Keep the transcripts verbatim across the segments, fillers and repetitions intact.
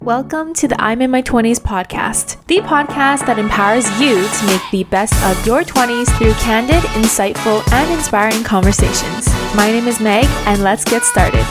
Welcome to the I'm in my twenties podcast, the podcast that empowers you to make the best of your twenties through candid, insightful, and inspiring conversations. My name is Meg, and let's get started.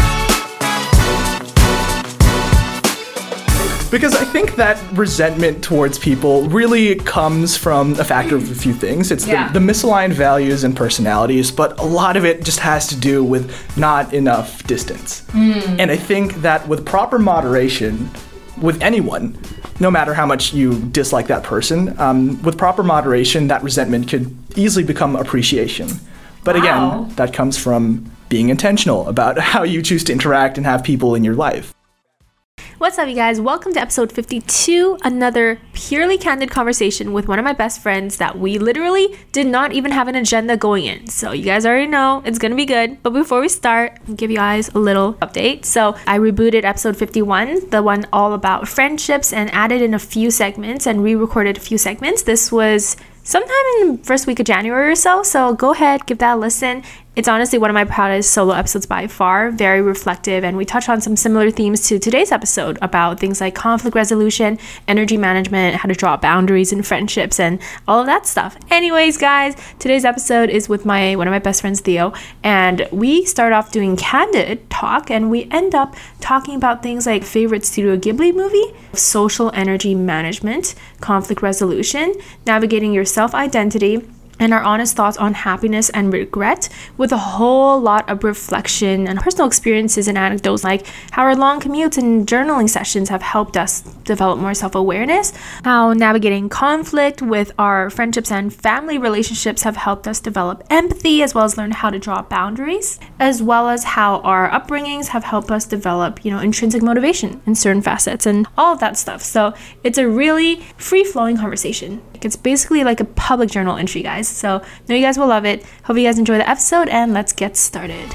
Because I think that resentment towards people really comes from a factor of a few things. It's Yeah. the, the misaligned values and personalities, but a lot of it just has to do with not enough distance. Mm. And I think that with proper moderation, with anyone, no matter how much you dislike that person, um, with proper moderation, that resentment could easily become appreciation. But Wow. again, that comes from being intentional about how you choose to interact and have people in your life. What's up, you guys? Welcome to episode fifty-two, another purely candid conversation with one of my best friends that we literally did not even have an agenda going in. So you guys already know it's gonna be good. But before we start, I'll give you guys a little update. So I rebooted episode fifty-one, the one all about friendships, and added in a few segments and re-recorded a few segments. This was sometime in the first week of January or so, so go ahead, give that a listen. It's honestly one of my proudest solo episodes by far, very reflective, and we touch on some similar themes to today's episode about things like conflict resolution, energy management, how to draw boundaries in friendships, and all of that stuff. Anyways, guys, today's episode is with my one of my best friends, Theo, and we start off doing candid talk, and we end up talking about things like favorite Studio Ghibli movie, social energy management, conflict resolution, navigating your self-identity, and our honest thoughts on happiness and regret, with a whole lot of reflection and personal experiences and anecdotes, like how our long commutes and journaling sessions have helped us develop more self-awareness, how navigating conflict with our friendships and family relationships have helped us develop empathy, as well as learn how to draw boundaries, as well as how our upbringings have helped us develop, you know, intrinsic motivation in certain facets and all of that stuff. So it's a really free-flowing conversation. It's basically like a public journal entry, guys. So know you guys will love it. Hope you guys enjoy the episode, and let's get started.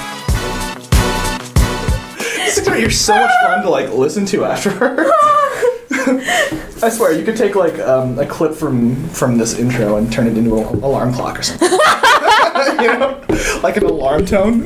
This is you're so much fun to like listen to afterwards. I swear, you could take like um, a clip from from this intro and turn it into an alarm clock or something. You know, like an alarm tone.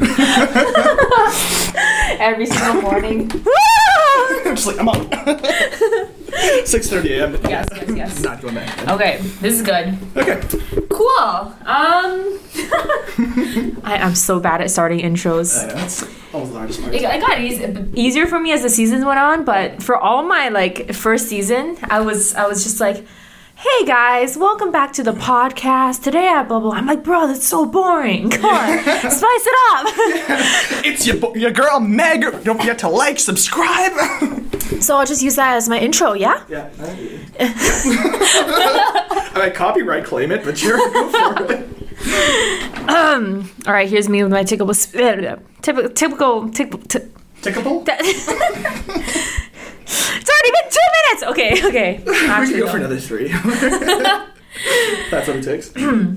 Every single morning. I'm just like, I'm up. six thirty a.m. Yes, yes, yes. Not going back. Okay, this is good. Okay. Cool. Um, I, I'm so bad at starting intros. I know, that's almost the hardest part. It, it got easy, easier for me as the seasons went on, but for all my like first season, I was I was just like, hey guys, welcome back to the podcast. Today I blah blah. I'm like, bro, that's so boring. Come on, spice it up. It's your bo- your girl Meg. Don't forget to like, subscribe. So I'll just use that as my intro, yeah? Yeah. I might copyright claim it, but sure, go for it. Um. All right, here's me with my typical, typical, typical, typical. Tickable? It's already been two minutes. Okay, okay. We Actually, can go no. for another three. That's what it takes.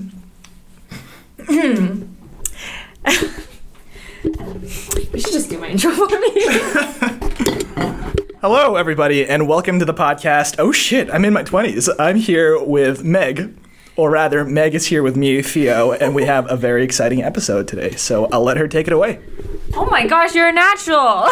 You should just do my intro for me. Hello, everybody, and welcome to the podcast. Oh shit, I'm in my twenties. I'm here with Meg, or rather, Meg is here with me, Theo, and we have a very exciting episode today. So I'll let her take it away. Oh my gosh, you're a natural.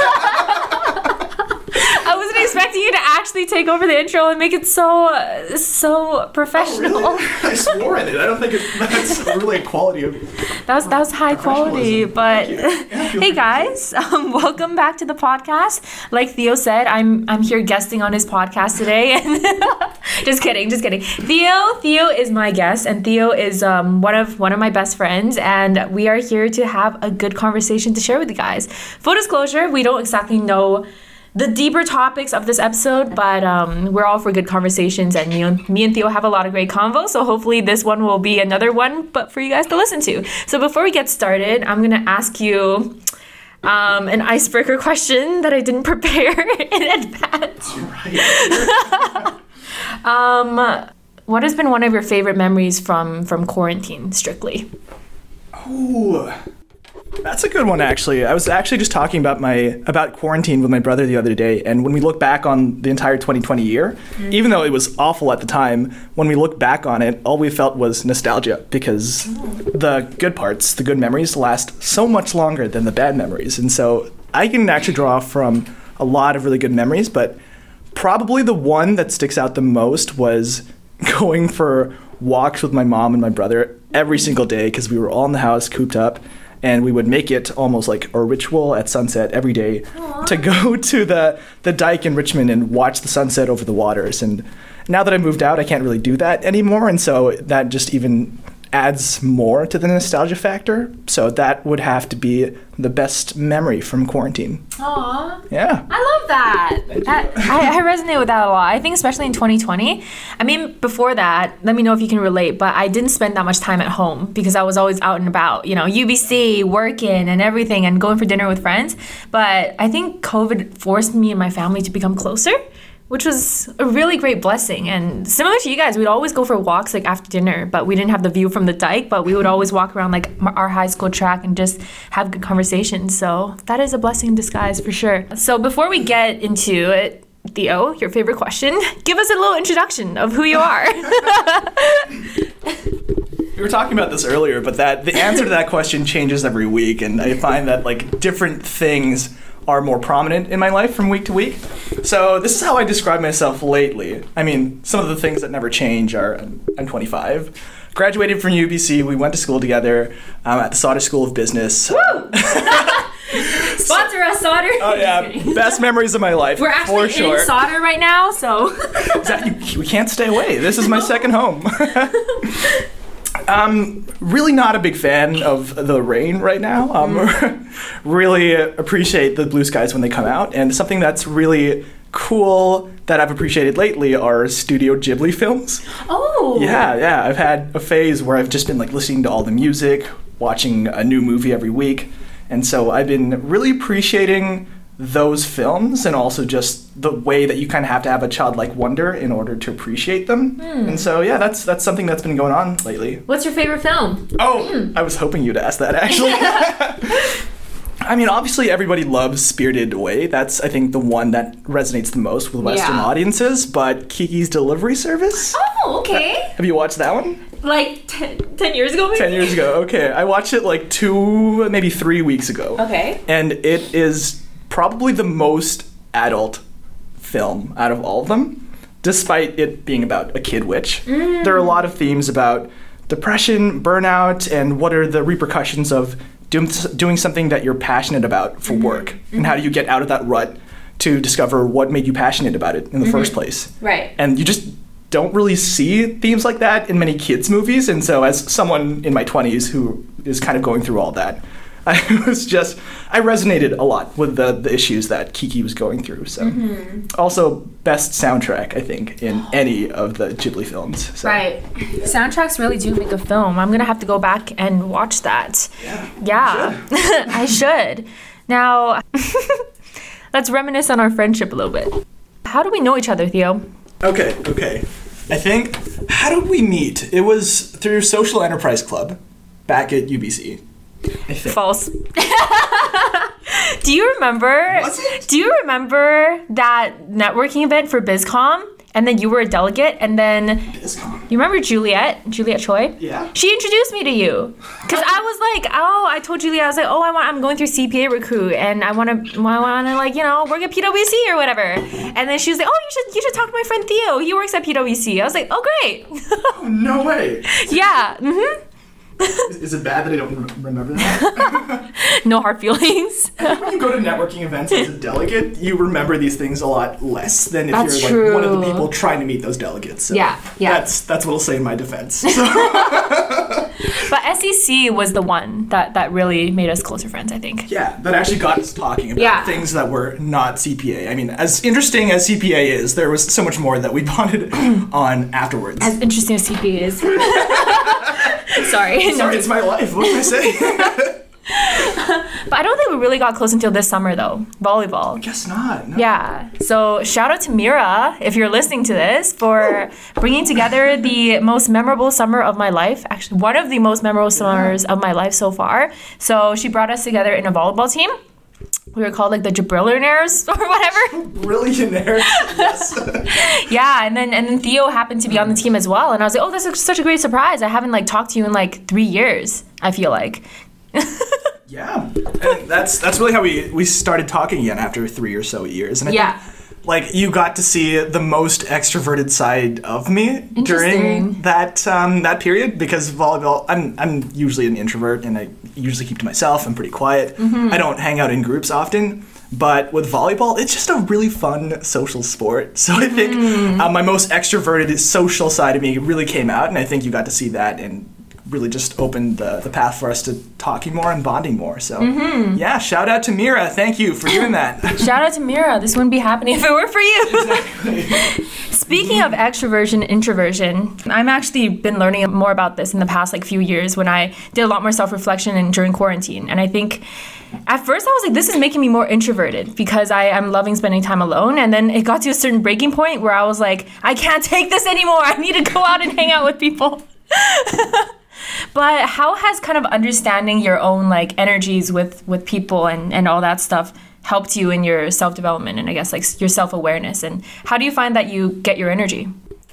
I wasn't expecting you to actually take over the intro and make it so, uh, so professional. Oh, really? I swore in it. I don't think it, that's really a quality of. That was that was high quality, but hey guys, um, welcome back to the podcast. Like Theo said, I'm I'm here guesting on his podcast today. Just kidding, just kidding. Theo, Theo is my guest, and Theo is um one of one of my best friends, and we are here to have a good conversation to share with you guys. Full disclosure, we don't exactly know the deeper topics of this episode, but um, we're all for good conversations, and me and, me and Theo have a lot of great convo, so hopefully this one will be another one, but for you guys to listen to. So before we get started, I'm going to ask you um, an icebreaker question that I didn't prepare in advance. Right. um, what has been one of your favorite memories from, from quarantine, strictly? Ooh. That's a good one, actually. I was actually just talking about my about quarantine with my brother the other day, and when we look back on the entire twenty twenty year, mm-hmm. even though it was awful at the time, when we look back on it, all we felt was nostalgia, because the good parts, the good memories, last so much longer than the bad memories. And so I can actually draw from a a lot of really good memories, but probably the one that sticks out the most was going for walks with my mom and my brother every single day because we were all in the house cooped up, and we would make it almost like a ritual at sunset every day Aww. To go to the, the dike in Richmond and watch the sunset over the waters. And now that I moved out, I can't really do that anymore, and so that just even adds more to the nostalgia factor. So that would have to be the best memory from quarantine. Aww. Yeah. I love that. that I, I resonate with that a lot. I think especially in twenty twenty. I mean, before that, let me know if you can relate, but I didn't spend that much time at home because I was always out and about, you know, U B C, working and everything and going for dinner with friends. But I think COVID forced me and my family to become closer, which was a really great blessing. And similar to you guys, we'd always go for walks like after dinner, but we didn't have the view from the dike, but we would always walk around like our high school track and just have good conversations. So that is a blessing in disguise for sure. So before we get into it, Theo, your favorite question, give us a little introduction of who you are. We were talking about this earlier, but that the answer to that question changes every week, and I find that like different things are more prominent in my life from week to week. So this is how I describe myself lately. I mean, some of the things that never change are I'm twenty-five, graduated from U B C, we went to school together um, at the Sauder School of Business. Woo! Sponsor us, Sauder. Oh yeah, best memories of my life. We're actually for sure. in Sauder right now, so. That, you, we can't stay away. This is my second home. I'm really not a big fan of the rain right now. Um, mm. Really appreciate the blue skies when they come out. And something that's really cool that I've appreciated lately are Studio Ghibli films. Oh. Yeah, yeah. I've had a phase where I've just been like listening to all the music, watching a new movie every week. And so I've been really appreciating those films, and also just the way that you kind of have to have a childlike wonder in order to appreciate them. Mm. And so yeah, that's that's something that's been going on lately. What's your favorite film? Oh, mm. I was hoping you'd ask that actually. I mean, obviously everybody loves Spirited Away. That's, I think, the one that resonates the most with Western yeah. audiences, but Kiki's Delivery Service? Oh, okay. Uh, have you watched that one? Like ten, ten years ago, maybe? ten years ago, okay. I watched it like two, maybe three weeks ago. Okay. And it is probably the most adult film out of all of them, despite it being about a kid witch. Mm. There are a lot of themes about depression, burnout, and what are the repercussions of doing, doing something that you're passionate about for mm-hmm. work, mm-hmm. and how do you get out of that rut to discover what made you passionate about it in the mm-hmm. first place. Right. And you just don't really see themes like that in many kids' movies, and so as someone in my twenties who is kind of going through all that, I was just, I resonated a lot with the, the issues that Kiki was going through. So, mm-hmm. also best soundtrack, I think, in any of the Ghibli films. So. Right. Soundtracks really do make a film. I'm going to have to go back and watch that. Yeah. Yeah. I should. Now, let's reminisce on our friendship a little bit. How do we know each other, Theo? Okay, okay. I think, how did we meet? It was through Social Enterprise Club back at U B C. False. Do you remember? Was it? Do you remember that networking event for BizCom? And then you were a delegate, and then BizCom. You remember Juliet? Juliet Choi? Yeah. She introduced me to you, because I was like, oh, I told Juliet, I was like, oh, I want, I'm going through C P A recruit, and I want to, I want to like, you know, work at P W C or whatever. And then she was like, oh, you should, you should talk to my friend Theo. He works at P W C. I was like, oh, great. Oh, no way. Yeah. Mm-hmm. Is, is it bad that I don't remember that? No hard feelings. I think when you go to networking events as a delegate, you remember these things a lot less than if that's you're true. like one of the people trying to meet those delegates. So yeah, yeah. That's that's what'll say in my defense. So. But S E C was the one that, that really made us closer friends, I think. Yeah, that actually got us talking about yeah. things that were not C P A. I mean, as interesting as C P A is, there was so much more that we bonded on afterwards. As interesting as C P A is. Sorry. Sorry, it's my life. What can I say? But I don't think we really got close until this summer, though. Volleyball. I guess not. No. Yeah. So shout out to Mira, if you're listening to this, for bringing together the most memorable summer of my life. Actually, one of the most memorable summers of my life so far. So she brought us together in a volleyball team. We were called like the Jabrillionaires or whatever. Billionaires, yes. Yeah, and then and then Theo happened to be on the team as well, and I was like, oh, that's a, such a great surprise. I haven't like talked to you in like three years. I feel like. Yeah, and that's that's really how we, we started talking again after three or so years. And I Yeah. think, like, you got to see the most extroverted side of me during that um, that period, because volleyball, I'm I'm usually an introvert and I usually keep to myself. I'm pretty quiet. Mm-hmm. I don't hang out in groups often. But with volleyball, it's just a really fun social sport. So I think mm. uh, my most extroverted social side of me really came out, and I think you got to see that and really just opened the, the path for us to talking more and bonding more. So mm-hmm. yeah, shout out to Mira. Thank you for doing that. Shout out to Mira. This wouldn't be happening if it were for you. Exactly. Speaking of extroversion, introversion, I've actually been learning more about this in the past like few years when I did a lot more self-reflection and during quarantine. And I think at first I was like, this is making me more introverted because I am loving spending time alone. And then it got to a certain breaking point where I was like, I can't take this anymore. I need to go out and hang out with people. But how has kind of understanding your own like energies with, with people and, and all that stuff helped you in your self-development and I guess like your self-awareness? And how do you find that you get your energy?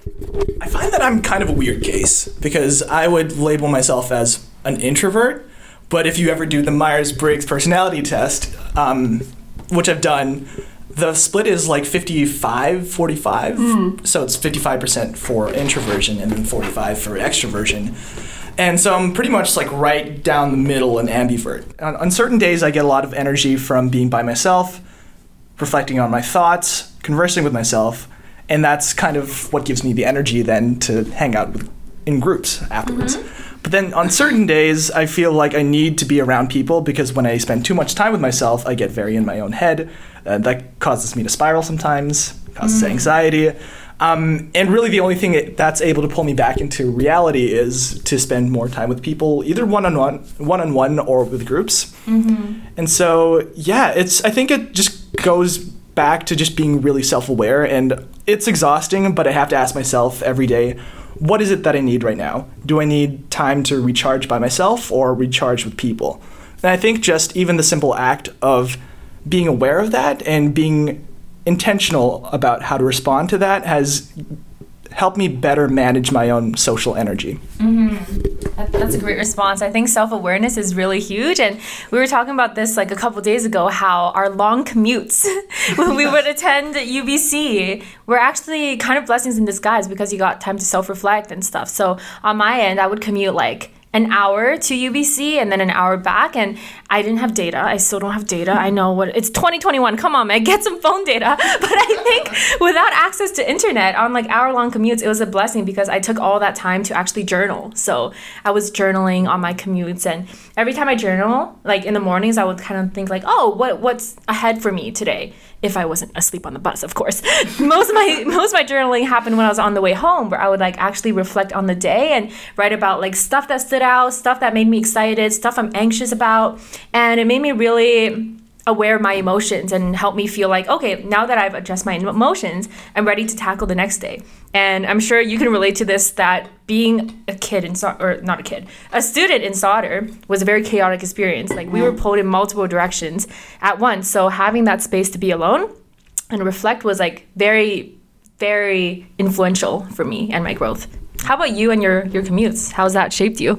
I find that I'm kind of a weird case because I would label myself as an introvert. But if you ever do the Myers-Briggs personality test, um, which I've done, the split is like fifty-five forty-five. Mm. So it's fifty-five percent for introversion and then forty-five for extroversion. And so I'm pretty much like right down the middle and ambivert. On, on certain days, I get a lot of energy from being by myself, reflecting on my thoughts, conversing with myself, and that's kind of what gives me the energy then to hang out with, in groups afterwards. Mm-hmm. But then on certain days, I feel like I need to be around people because when I spend too much time with myself, I get very in my own head. Uh, that causes me to spiral sometimes, causes mm. anxiety. Um, and really the only thing it, that's able to pull me back into reality is to spend more time with people, either one-on-one, one-on-one or with groups. Mm-hmm. And so, yeah, it's. I think it just goes back to just being really self-aware, and it's exhausting, but I have to ask myself every day, what is it that I need right now? Do I need time to recharge by myself or recharge with people? And I think just even the simple act of being aware of that and being intentional about how to respond to that has helped me better manage my own social energy. Mm-hmm. That, that's a great response. I think self-awareness is really huge. And we were talking about this like a couple days ago, how our long commutes when we would attend U B C were actually kind of blessings in disguise because you got time to self-reflect and stuff. So on my end, I would commute like an hour to U B C and then an hour back, and I didn't have data. I still don't have data. I know what it's twenty twenty-one. Come on, man, get some phone data. But I think without access to internet on like hour-long commutes, it was a blessing because I took all that time to actually journal. So I was journaling on my commutes, and every time I journal, like in the mornings, I would kind of think like, oh, what what's ahead for me today? If I wasn't asleep on the bus, of course. Most of my most of my journaling happened when I was on the way home, where I would like actually reflect on the day and write about like stuff that stood out, stuff that made me excited, stuff I'm anxious about. And it made me really aware of my emotions and helped me feel like, okay, now that I've addressed my emotions, I'm ready to tackle the next day. And I'm sure you can relate to this, that being a kid in so- or not a kid, a student in Sauder was a very chaotic experience. Like we were pulled in multiple directions at once. So having that space to be alone and reflect was like very, very influential for me and my growth. How about you and your, your commutes? How's that shaped you?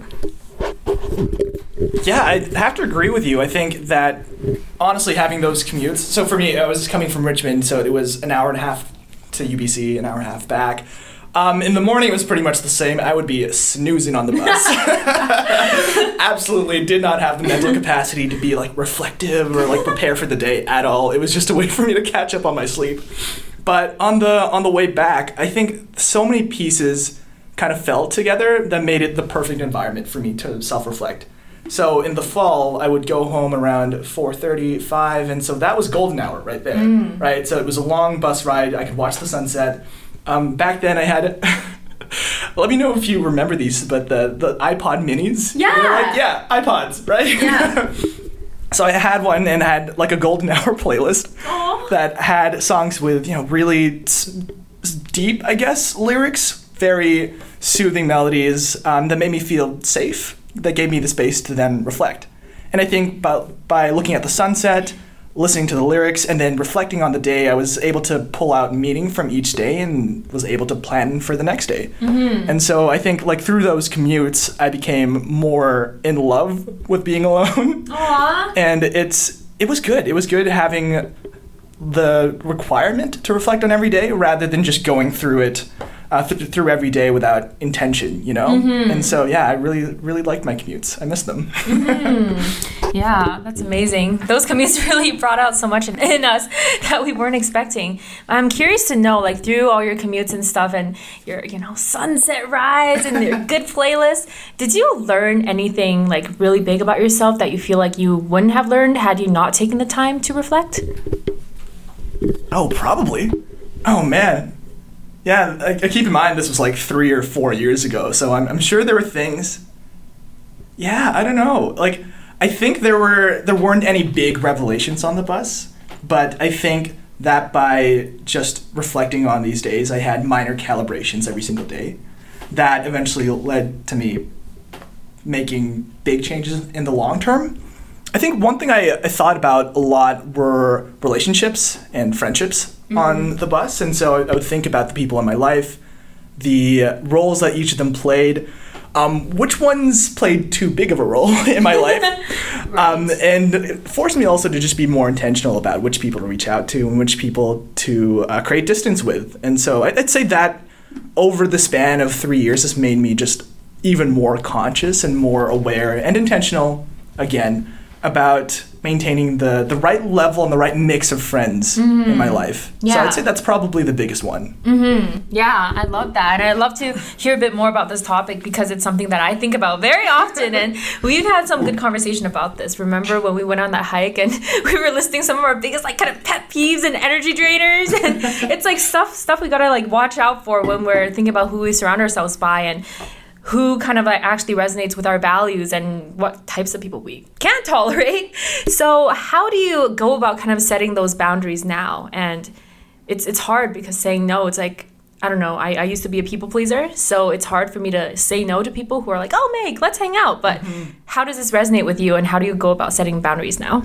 Yeah, I have to agree with you. I think that honestly having those commutes, so for me, I was coming from Richmond, so it was an hour and a half to U B C, an hour and a half back. Um, in the morning, it was pretty much the same. I would be snoozing on the bus. Absolutely did not have the mental capacity to be like reflective or like prepare for the day at all. It was just a way for me to catch up on my sleep. But on the on the way back, I think so many pieces kind of fell together that made it the perfect environment for me to self-reflect. So in the fall, I would go home around four thirty, five, and so that was golden hour right there, mm. right? So it was a long bus ride. I could watch the sunset. Um, back then, I had, let me know if you remember these, but the, the iPod minis. Yeah. You know, like, yeah, iPods, right? Yeah. So I had one and had like a golden hour playlist Aww. That had songs with, you know, really s- deep, I guess, lyrics, very soothing melodies um, that made me feel safe, that gave me the space to then reflect. And I think by, by looking at the sunset, listening to the lyrics and then reflecting on the day, I was able to pull out meaning from each day and was able to plan for the next day. Mm-hmm. And so I think like through those commutes, I became more in love with being alone. Aww. And it's it was good. It was good having the requirement to reflect on every day rather than just going through it uh, th- through every day without intention, you know? Mm-hmm. And so, yeah, I really, really liked my commutes. I miss them. Mm-hmm. Yeah, that's amazing. Those commutes really brought out so much in, in us that we weren't expecting. I'm curious to know, like, through all your commutes and stuff and your, you know, sunset rides and your good playlist, did you learn anything, like, really big about yourself that you feel like you wouldn't have learned had you not taken the time to reflect? Oh, probably. Oh, man. Yeah, I, I keep in mind this was like three or four years ago, so I'm, I'm sure there were things. Yeah, I don't know. Like, I think there were there weren't any big revelations on the bus, but I think that by just reflecting on these days, I had minor calibrations every single day. That eventually led to me making big changes in the long term. I think one thing I, I thought about a lot were relationships and friendships mm-hmm. on the bus. And so I, I would think about the people in my life, the roles that each of them played, um, which ones played too big of a role in my life. Right. um, and it forced me also to just be more intentional about which people to reach out to and which people to uh, create distance with. And so I'd say that over the span of three years has made me just even more conscious and more aware and intentional, again, about maintaining the, the right level and the right mix of friends mm-hmm. in my life. Yeah. So I'd say that's probably the biggest one. Mm-hmm. Yeah, I love that. And I'd love to hear a bit more about this topic because it's something that I think about very often. And we've had some good conversation about this. Remember when we went on that hike and we were listing some of our biggest like kind of pet peeves and energy drainers? And it's like stuff stuff we gotta like watch out for when we're thinking about who we surround ourselves by and who kind of like actually resonates with our values and what types of people we can't tolerate. So how do you go about kind of setting those boundaries now? And it's it's hard because saying no, it's like, I don't know, I, I used to be a people pleaser, so it's hard for me to say no to people who are like, oh, Meg, let's hang out. But mm-hmm. how does this resonate with you and how do you go about setting boundaries now?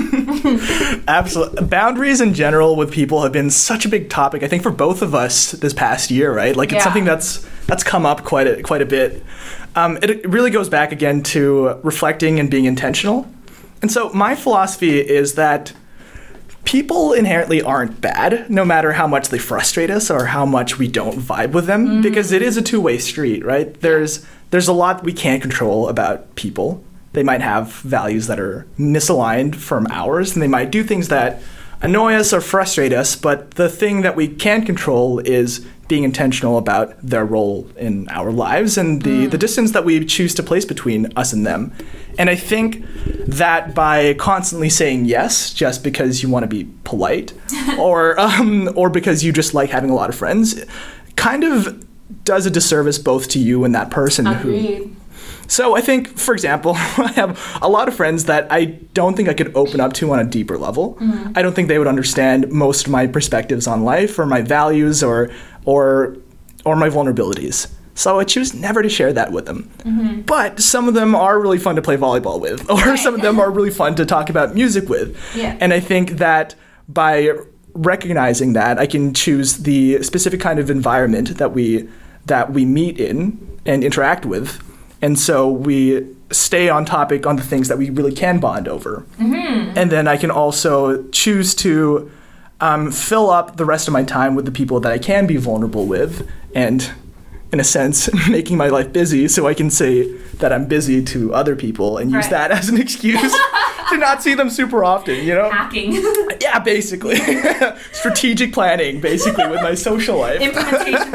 Absolutely. Boundaries in general with people have been such a big topic, I think, for both of us this past year, right? Like, it's yeah. something that's that's come up quite a, quite a bit. Um, it, it really goes back again to reflecting and being intentional. And so my philosophy is that people inherently aren't bad, no matter how much they frustrate us or how much we don't vibe with them, mm-hmm. because it is a two-way street, right? There's there's a lot we can't control about people. They might have values that are misaligned from ours, and they might do things that annoy us or frustrate us, but the thing that we can control is being intentional about their role in our lives and the, mm. the distance that we choose to place between us and them. And I think that by constantly saying yes just because you want to be polite or um, or because you just like having a lot of friends kind of does a disservice both to you and that person. Agreed. who. So I think, for example, I have a lot of friends that I don't think I could open up to on a deeper level. Mm-hmm. I don't think they would understand most of my perspectives on life or my values or or or my vulnerabilities. So I choose never to share that with them. Mm-hmm. But some of them are really fun to play volleyball with, or right. some of them are really fun to talk about music with. Yeah. And I think that by recognizing that, I can choose the specific kind of environment that we that we meet in and interact with. And so we stay on topic on the things that we really can bond over. Mm-hmm. And then I can also choose to um, fill up the rest of my time with the people that I can be vulnerable with and, in a sense, making my life busy so I can say that I'm busy to other people and use right. that as an excuse to not see them super often, you know? Hacking. Yeah, basically. Strategic planning, basically, with my social life. Implementation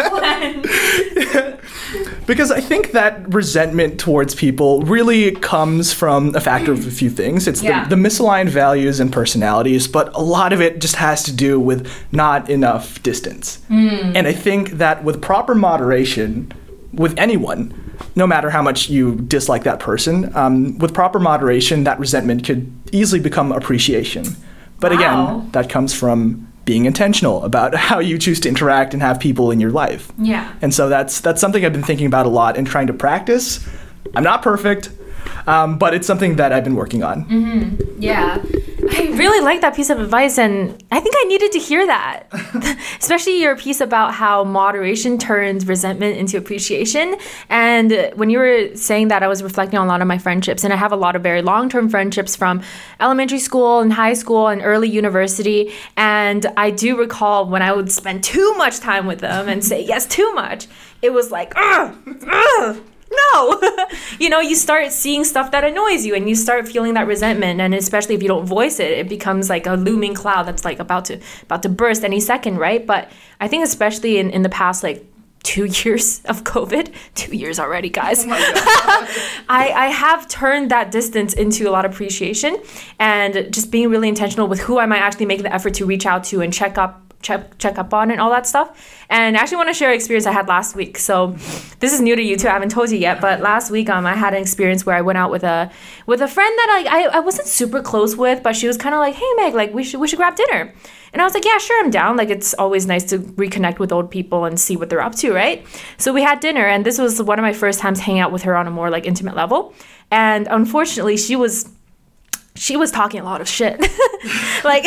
plan. Because I think that resentment towards people really comes from a factor of a few things. It's yeah. the, the misaligned values and personalities, but a lot of it just has to do with not enough distance. Mm. And I think that with proper moderation, with anyone, no matter how much you dislike that person, um, with proper moderation, that resentment could easily become appreciation. But wow. again, that comes from being intentional about how you choose to interact and have people in your life. Yeah. And so that's that's something I've been thinking about a lot and trying to practice. I'm not perfect, um, but it's something that I've been working on. Mm-hmm. Yeah. I really like that piece of advice, and I think I needed to hear that. Especially your piece about how moderation turns resentment into appreciation. And when you were saying that, I was reflecting on a lot of my friendships, and I have a lot of very long-term friendships from elementary school and high school and early university. And I do recall when I would spend too much time with them and say yes too much, it was like, ugh, ugh. No, you know, you start seeing stuff that annoys you and you start feeling that resentment. And especially if you don't voice it, it becomes like a looming cloud that's like about to about to burst any second, right? But I think especially in, in the past, like two years of COVID, two years already, guys, oh my God. I, I have turned that distance into a lot of appreciation and just being really intentional with who I might actually make the effort to reach out to and check up check check up on and all that stuff. And I actually want to share an experience I had last week. So this is new to you too. I haven't told you yet, but last week um I had an experience where I went out with a with a friend that I I, I wasn't super close with, but she was kind of like, hey Meg, like we should we should grab dinner. And I was like, yeah, sure, I'm down. Like, it's always nice to reconnect with old people and see what they're up to, right? So we had dinner, and this was one of my first times hanging out with her on a more like intimate level. And unfortunately, she was she was talking a lot of shit. Like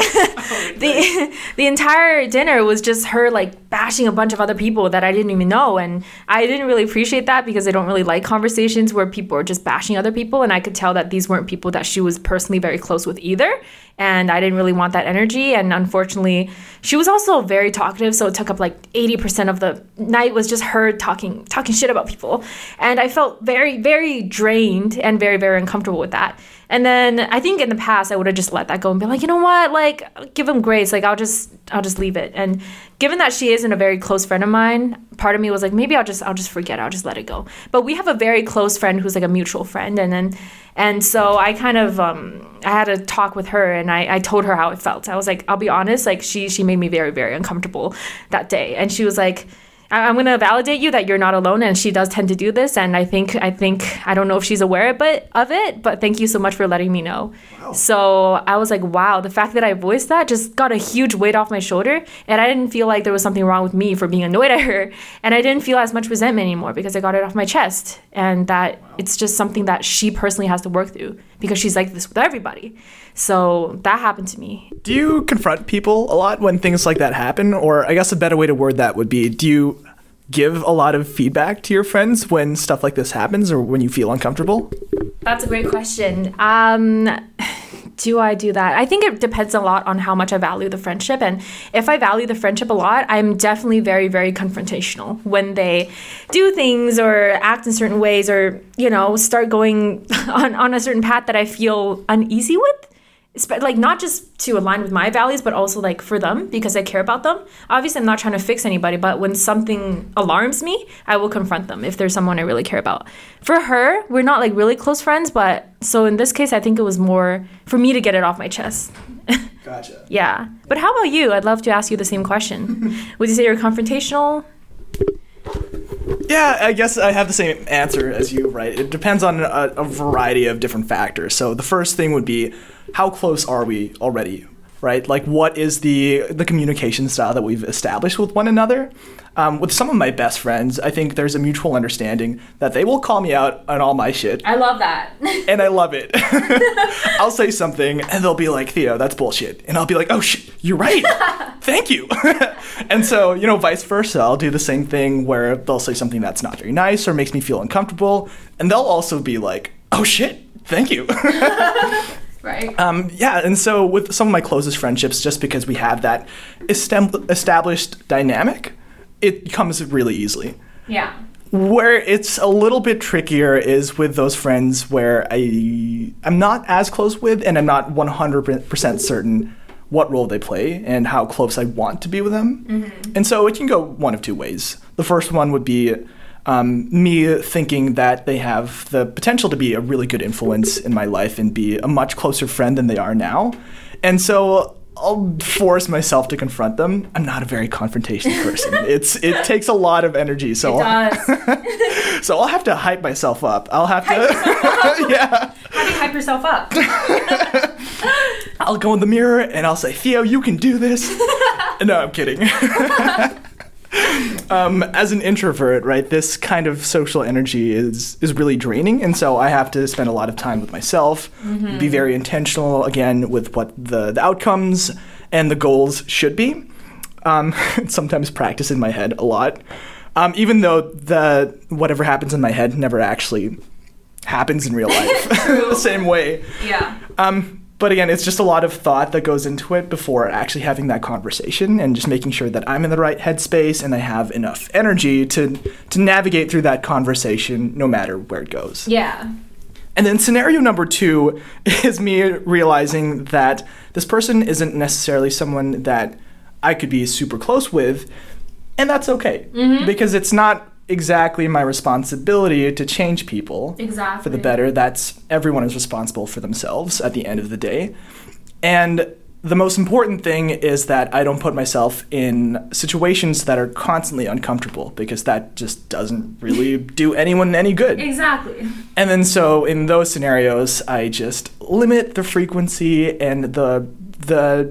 the the entire dinner was just her like bashing a bunch of other people that I didn't even know. And I didn't really appreciate that because I don't really like conversations where people are just bashing other people. And I could tell that these weren't people that she was personally very close with either. And I didn't really want that energy. And unfortunately, she was also very talkative. So it took up like eighty percent of the night was just her talking talking shit about people. And I felt very, very drained and very, very uncomfortable with that. And then I think in the past, I would have just let that go and be like, you know what, like, give him grace. Like, I'll just, I'll just leave it. And given that she isn't a very close friend of mine, part of me was like, maybe I'll just, I'll just forget. I'll just let it go. But we have a very close friend who's like a mutual friend. And then, and so I kind of, um, I had a talk with her and I, I told her how it felt. I was like, I'll be honest, like she, she made me very, very uncomfortable that day. And she was like, I'm going to validate you that you're not alone, and she does tend to do this, and I think I think I don't know if she's aware but of it, but thank you so much for letting me know. Wow. So I was like, wow, the fact that I voiced that just got a huge weight off my shoulder, and I didn't feel like there was something wrong with me for being annoyed at her, and I didn't feel as much resentment anymore because I got it off my chest, and that wow. It's just something that she personally has to work through because she's like this with everybody. So that happened to me. Do you confront people a lot when things like that happen? Or I guess a better way to word that would be, do you give a lot of feedback to your friends when stuff like this happens or when you feel uncomfortable? That's a great question. Um, do I do that? I think it depends a lot on how much I value the friendship. And if I value the friendship a lot, I'm definitely very, very confrontational when they do things or act in certain ways or, you know, start going on, on a certain path that I feel uneasy with. Like, not just to align with my values, but also like for them because I care about them. Obviously, I'm not trying to fix anybody, but when something alarms me, I will confront them if there's someone I really care about. For her, we're not like really close friends, but so in this case, I think it was more for me to get it off my chest. Gotcha. Yeah. But how about you? I'd love to ask you the same question. Would you say you're confrontational? Yeah, I guess I have the same answer as you, right? It depends on a, a variety of different factors. So the first thing would be, how close are we already, right? Like, what is the the communication style that we've established with one another? Um, with some of my best friends, I think there's a mutual understanding that they will call me out on all my shit. I love that. And I love it. I'll say something, and they'll be like, Theo, that's bullshit. And I'll be like, oh, shit, you're right. Thank you. And so, you know, vice versa. I'll do the same thing where they'll say something that's not very nice or makes me feel uncomfortable. And they'll also be like, oh, shit, thank you. Right. Um, yeah, and so with some of my closest friendships, just because we have that estem- established dynamic, it comes really easily. Yeah. Where it's a little bit trickier is with those friends where I, I'm not as close with and I'm not one hundred percent certain what role they play and how close I want to be with them. Mm-hmm. And so it can go one of two ways. The first one would be Um, me thinking that they have the potential to be a really good influence in my life and be a much closer friend than they are now. And so I'll force myself to confront them. I'm not a very confrontational person. It's It takes a lot of energy. So it does. So I'll have to hype myself up. I'll have hype to... Yeah. How do you hype yourself up? I'll go in the mirror and I'll say, Theo, you can do this. No, I'm kidding. um, as an introvert, right, this kind of social energy is is really draining, and so I have to spend a lot of time with myself, mm-hmm. be very intentional, again, with what the, the outcomes and the goals should be. Um, sometimes practice in my head a lot, um, even though the whatever happens in my head never actually happens in real life the same way. Yeah. Um, but again, it's just a lot of thought that goes into it before actually having that conversation, and just making sure that I'm in the right headspace and I have enough energy to to navigate through that conversation no matter where it goes. Yeah. And then scenario number two is me realizing that this person isn't necessarily someone that I could be super close with, and that's okay. Mm-hmm. Because it's not exactly my responsibility to change people exactly. for the better. That's everyone is responsible for themselves at the end of the day. And the most important thing is that I don't put myself in situations that are constantly uncomfortable, because that just doesn't really do anyone any good. Exactly. And then so in those scenarios, I just limit the frequency and the the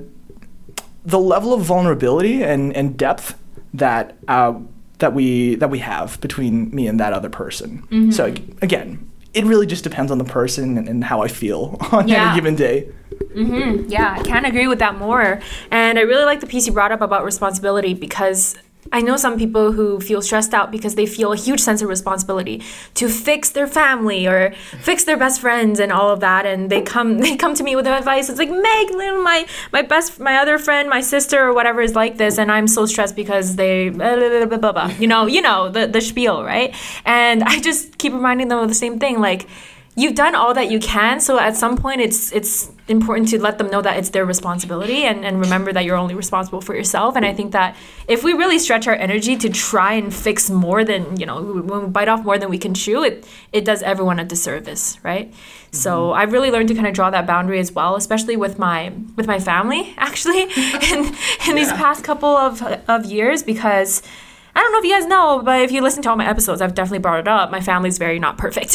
the level of vulnerability and, and depth that uh, that we that we have between me and that other person. Mm-hmm. So again, it really just depends on the person and, and how I feel on yeah. any given day. Mm-hmm. Yeah, I can't agree with that more. And I really like the piece you brought up about responsibility, because I know some people who feel stressed out because they feel a huge sense of responsibility to fix their family or fix their best friends and all of that, and they come they come to me with advice. It's like, Meg, my my best my other friend, my sister or whatever is like this, and I'm so stressed because they blah, blah, blah, blah, blah. you know you know the the spiel, right? And I just keep reminding them of the same thing, like, you've done all that you can, so at some point it's it's important to let them know that it's their responsibility, and, and remember that you're only responsible for yourself. And I think that if we really stretch our energy to try and fix more than, you know, when we bite off more than we can chew, it it does everyone a disservice, right? Mm-hmm. So I've really learned to kind of draw that boundary as well, especially with my with my family, actually, in, in yeah. these past couple of of years, because I don't know if you guys know, but if you listen to all my episodes, I've definitely brought it up. My family's very not perfect.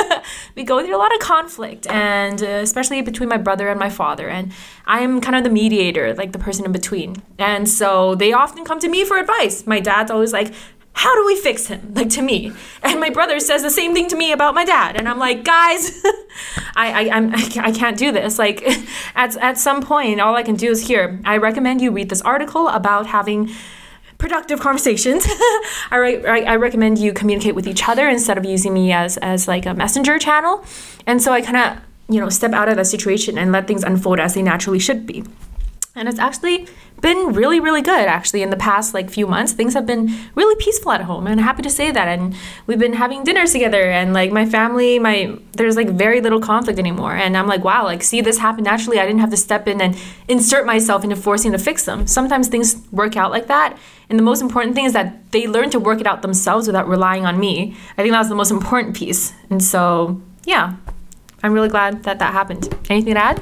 We go through a lot of conflict, and uh, especially between my brother and my father. And I'm kind of the mediator, like the person in between. And so they often come to me for advice. My dad's always like, how do we fix him? Like, to me. And my brother says the same thing to me about my dad. And I'm like, guys, I, I, I'm, I can't do this. Like, at, at some point, all I can do is here. I recommend you read this article about having productive conversations. I, re- I recommend you communicate with each other instead of using me as, as like a messenger channel. And so I kind of, you know, step out of the situation and let things unfold as they naturally should be. And it's actually been really, really good, actually. In the past, like, few months, things have been really peaceful at home, and I'm happy to say that. And we've been having dinners together, and, like, my family, my there's, like, very little conflict anymore. And I'm like, wow, like, see, this happened naturally. I didn't have to step in and insert myself into forcing to fix them. Sometimes things work out like that. And the most important thing is that they learn to work it out themselves without relying on me. I think that's the most important piece. And so, yeah, I'm really glad that that happened. Anything to add?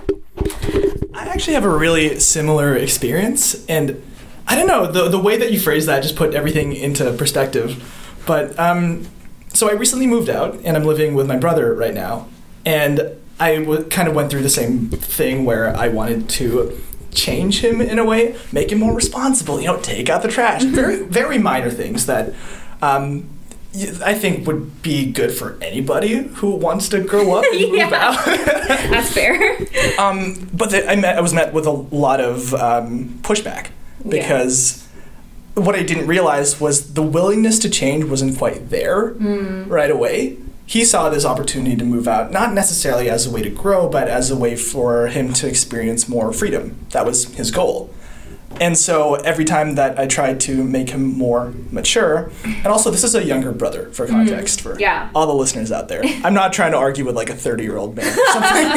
I actually have a really similar experience, and I don't know, the the way that you phrased that just put everything into perspective. But um, so I recently moved out, and I'm living with my brother right now, and I w- kind of went through the same thing where I wanted to change him in a way, make him more responsible, you know, take out the trash, very very minor things that um, I think would be good for anybody who wants to grow up and yeah. move out. That's fair. Um, but the, I, met, I was met with a lot of um, pushback, because yeah. what I didn't realize was the willingness to change wasn't quite there mm. right away. He saw this opportunity to move out, not necessarily as a way to grow, but as a way for him to experience more freedom. That was his goal. And so every time that I tried to make him more mature, and also this is a younger brother, for context, mm, for yeah. all the listeners out there. I'm not trying to argue with like a thirty-year-old man or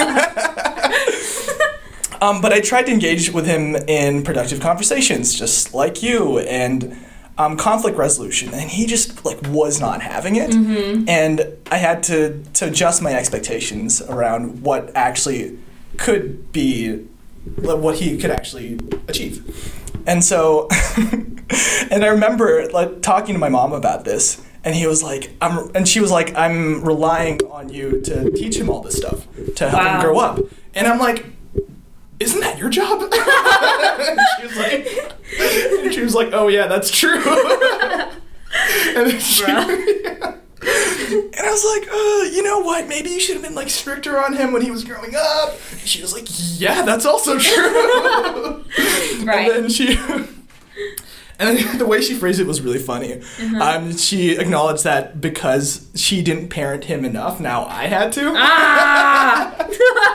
something. um, but I tried to engage with him in productive conversations, just like you, and um, conflict resolution. And he just like was not having it. Mm-hmm. And I had to, to adjust my expectations around what actually could be what he could actually achieve. And so, and I remember like talking to my mom about this, and he was like, I'm, and she was like, I'm relying on you to teach him all this stuff, to help wow. him grow up. And I'm like, isn't that your job? And she was like, and she was like, oh yeah, that's true. And then she, yeah. And I was like, uh, you know what? Maybe you should have been like stricter on him when he was growing up. And she was like, yeah, that's also true. Right. And then she, and then the way she phrased it was really funny. Uh-huh. Um, she acknowledged that because she didn't parent him enough, now I had to. Ah!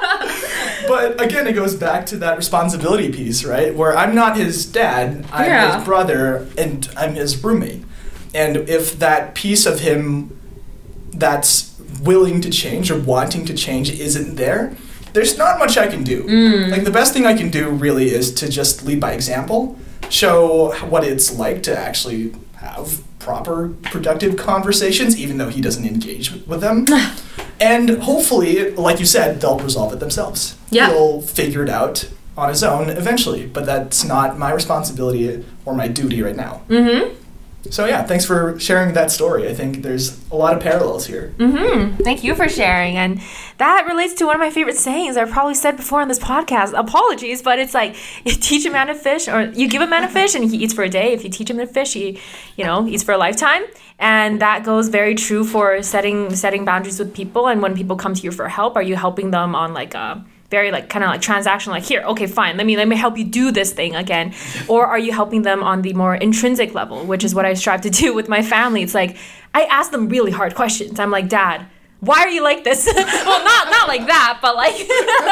But again, it goes back to that responsibility piece, right? Where I'm not his dad, I'm yeah. his brother, and I'm his roommate. And if that piece of him that's willing to change or wanting to change isn't there, there's not much I can do. Mm. Like, the best thing I can do really is to just lead by example, show what it's like to actually have proper, productive conversations, even though he doesn't engage with them. And hopefully, like you said, they'll resolve it themselves. Yeah. He'll figure it out on his own eventually, but that's not my responsibility or my duty right now. Mm-hmm. So yeah, thanks for sharing that story. I think there's a lot of parallels here. Mm-hmm. Thank you for sharing. And that relates to one of my favorite sayings I've probably said before on this podcast. Apologies, but it's like, you teach a man to fish, or you give a man a fish and he eats for a day. If you teach him to fish, he, you know, eats for a lifetime. And that goes very true for setting setting boundaries with people. And when people come to you for help, are you helping them on like a very like kind of like transactional, like, here, okay, fine, let me let me help you do this thing again? Or are you helping them on the more intrinsic level, which is what I strive to do with my family? It's like, I ask them really hard questions. I'm like, Dad, why are you like this? Well, not not like that, but like,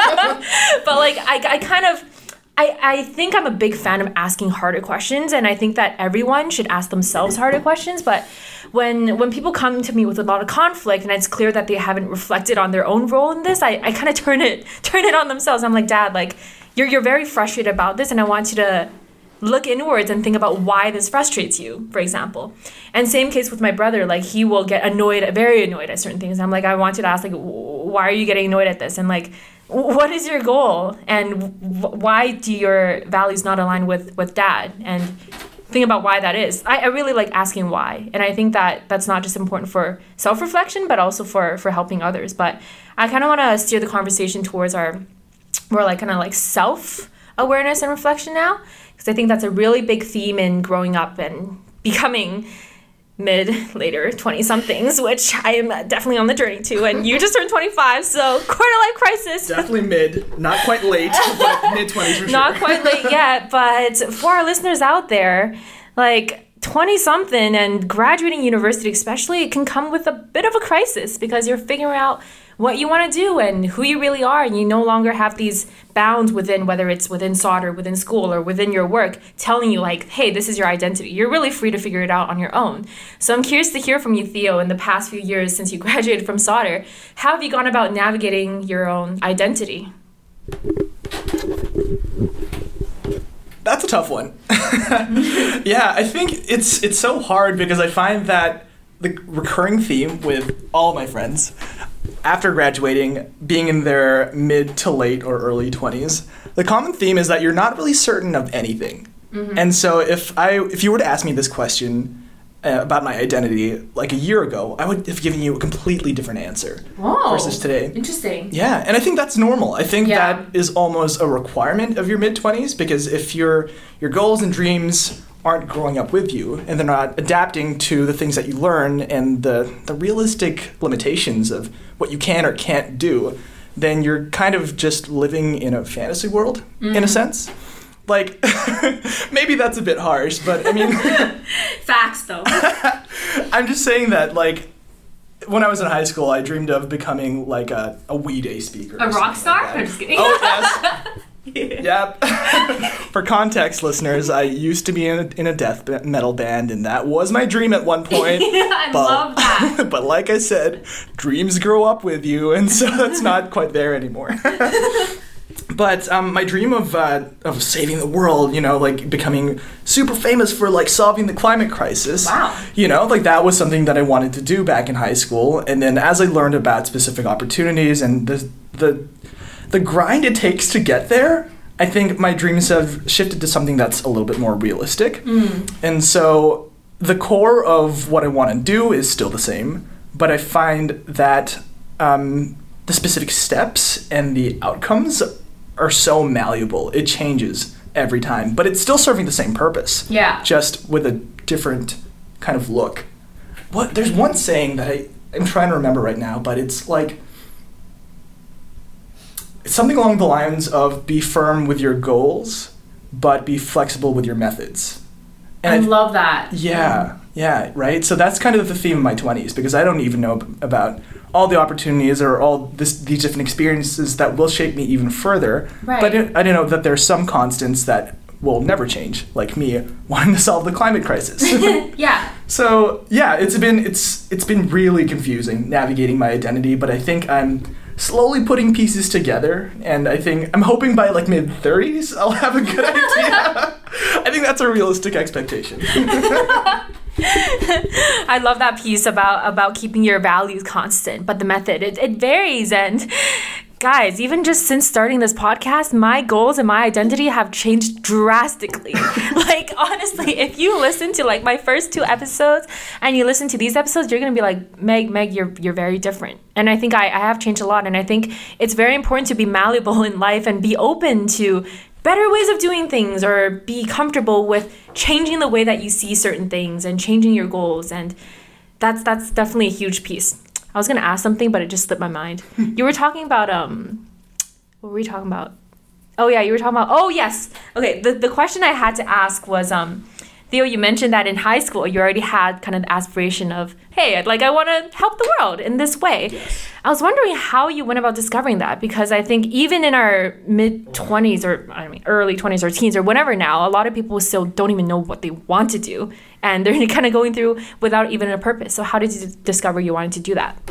but like I I kind of, I, I think I'm a big fan of asking harder questions, and I think that everyone should ask themselves harder questions. But when when people come to me with a lot of conflict and it's clear that they haven't reflected on their own role in this, I, I kind of turn it turn it on themselves. I'm like, Dad, like, you're you're very frustrated about this, and I want you to look inwards and think about why this frustrates you, for example. And same case with my brother, like, he will get annoyed, very annoyed at certain things. I'm like, I want you to ask, like, why are you getting annoyed at this? And like, what is your goal? And why do your values not align with, with Dad? And think about why that is. I, I really like asking why. And I think that that's not just important for self-reflection, but also for, for helping others. But I kind of want to steer the conversation towards our more like kind of like self-awareness and reflection now, because I think that's a really big theme in growing up and becoming mid, later twenty-somethings, which I am definitely on the journey to. And you just turned twenty-five, so quarter-life crisis. Definitely mid, not quite late, but mid-twenties for sure. Not quite late yet, but for our listeners out there, like, twenty-something and graduating university especially, it can come with a bit of a crisis because you're figuring out what you want to do and who you really are, and you no longer have these bounds within, whether it's within Sauder, within school, or within your work, telling you like, hey, this is your identity. You're really free to figure it out on your own. So I'm curious to hear from you, Theo, in the past few years since you graduated from Sauder, how have you gone about navigating your own identity? That's a tough one. Yeah, I think it's it's so hard because I find that the recurring theme with all of my friends after graduating, being in their mid to late or early twenties, the common theme is that you're not really certain of anything. Mm-hmm. And so if I if you were to ask me this question uh, about my identity like a year ago, I would have given you a completely different answer Whoa, versus today. Interesting. Yeah, and I think that's normal. I think yeah. that is almost a requirement of your mid-twenties, because if your your goals and dreams aren't growing up with you and they're not adapting to the things that you learn and the, the realistic limitations of what you can or can't do, then you're kind of just living in a fantasy world, mm-hmm. in a sense. Like, maybe that's a bit harsh, but I mean... Facts, though. I'm just saying that, like, when I was in high school, I dreamed of becoming, like, a, a Wii Day speaker. A rock star? Like I'm just kidding. Oh, yes. Yep. For context, listeners, I used to be in a, in a death metal band, and that was my dream at one point. Yeah, I but, love that. But like I said, dreams grow up with you, and so that's not quite there anymore. But um, my dream of uh, of saving the world, you know, like becoming super famous for like solving the climate crisis. Wow. You know, like that was something that I wanted to do back in high school. And then as I learned about specific opportunities and the the the grind it takes to get there, I think my dreams have shifted to something that's a little bit more realistic. Mm. And so the core of what I want to do is still the same, but I find that um, the specific steps and the outcomes are so malleable. It changes every time, but it's still serving the same purpose. Yeah. Just with a different kind of look. What there's one saying that I, I'm trying to remember right now, but it's like it's something along the lines of be firm with your goals, but be flexible with your methods. And I I've, love that. Yeah, yeah, right? So that's kind of the theme of my twenties, because I don't even know about all the opportunities or all this, these different experiences that will shape me even further. Right. But I didn't, I didn't know that there's some constants that will never change, like me wanting to solve the climate crisis. Yeah. So yeah, it's been it's it's been really confusing navigating my identity, but I think I'm slowly putting pieces together, and I think I'm hoping by like mid thirties I'll have a good idea. I think that's a realistic expectation. I love that piece about about keeping your values constant, but the method it, it varies. And guys, even just since starting this podcast, my goals and my identity have changed drastically. Like, honestly, if you listen to like my first two episodes and you listen to these episodes, you're gonna be like, Meg, Meg, you're you're very different. And I think I, I have changed a lot. And I think it's very important to be malleable in life and be open to better ways of doing things, or be comfortable with changing the way that you see certain things and changing your goals. And that's that's definitely a huge piece. I was gonna ask something, but it just slipped my mind. You were talking about um, what were we talking about? Oh yeah, you were talking about. Oh yes. Okay. The the question I had to ask was um, Theo, you mentioned that in high school you already had kind of the aspiration of, hey, like I want to help the world in this way. Yes. I was wondering how you went about discovering that, because I think even in our mid twenties or I mean early twenties or teens or whatever now, a lot of people still don't even know what they want to do, and they're kind of going through without even a purpose. So how did you discover you wanted to do that?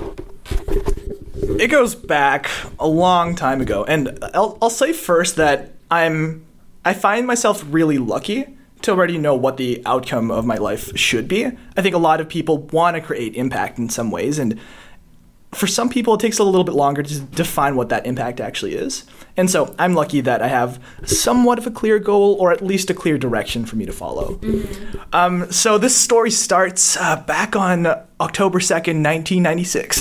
It goes back a long time ago, and I'll, I'll say first that I'm I find myself really lucky to already know what the outcome of my life should be. I think a lot of people want to create impact in some ways, and for some people it takes a little bit longer to define what that impact actually is. And so I'm lucky that I have somewhat of a clear goal, or at least a clear direction for me to follow. Mm-hmm. Um, so this story starts uh, back on October second, nineteen ninety-six,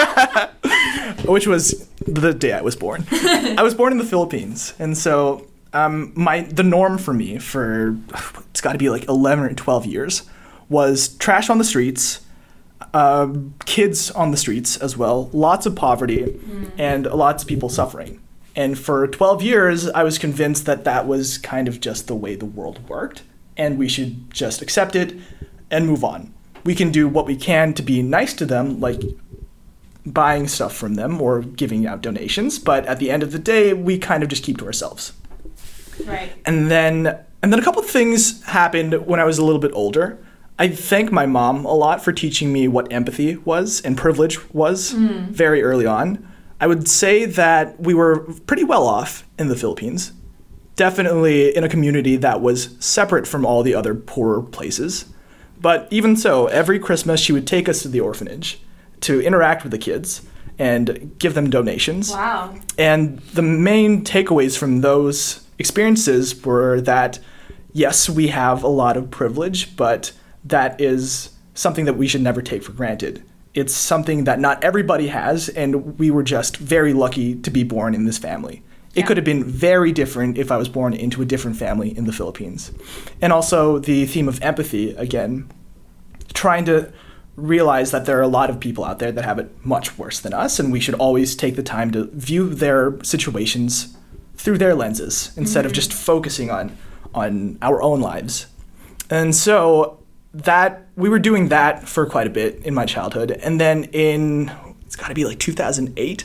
which was the day I was born. I was born in the Philippines, and so Um, my the norm for me for it's got to be like eleven or twelve years was trash on the streets, uh, kids on the streets as well, lots of poverty, mm. and lots of people suffering. And for twelve years, I was convinced that that was kind of just the way the world worked, and we should just accept it and move on. We can do what we can to be nice to them, like buying stuff from them or giving out donations, but at the end of the day, we kind of just keep to ourselves. Right. And then and then a couple of things happened when I was a little bit older. I thank my mom a lot for teaching me what empathy was and privilege was mm. very early on. I would say that we were pretty well off in the Philippines. Definitely in a community that was separate from all the other poorer places. But even so, every Christmas she would take us to the orphanage to interact with the kids and give them donations. Wow. And the main takeaways from those experiences were that, yes, we have a lot of privilege, but that is something that we should never take for granted. It's something that not everybody has, and we were just very lucky to be born in this family. It yeah. could have been very different if I was born into a different family in the Philippines. And also the theme of empathy, again, trying to realize that there are a lot of people out there that have it much worse than us, and we should always take the time to view their situations through their lenses instead mm-hmm. of just focusing on on our own lives. And so that we were doing that for quite a bit in my childhood. And then in, it's got to be like two thousand eight,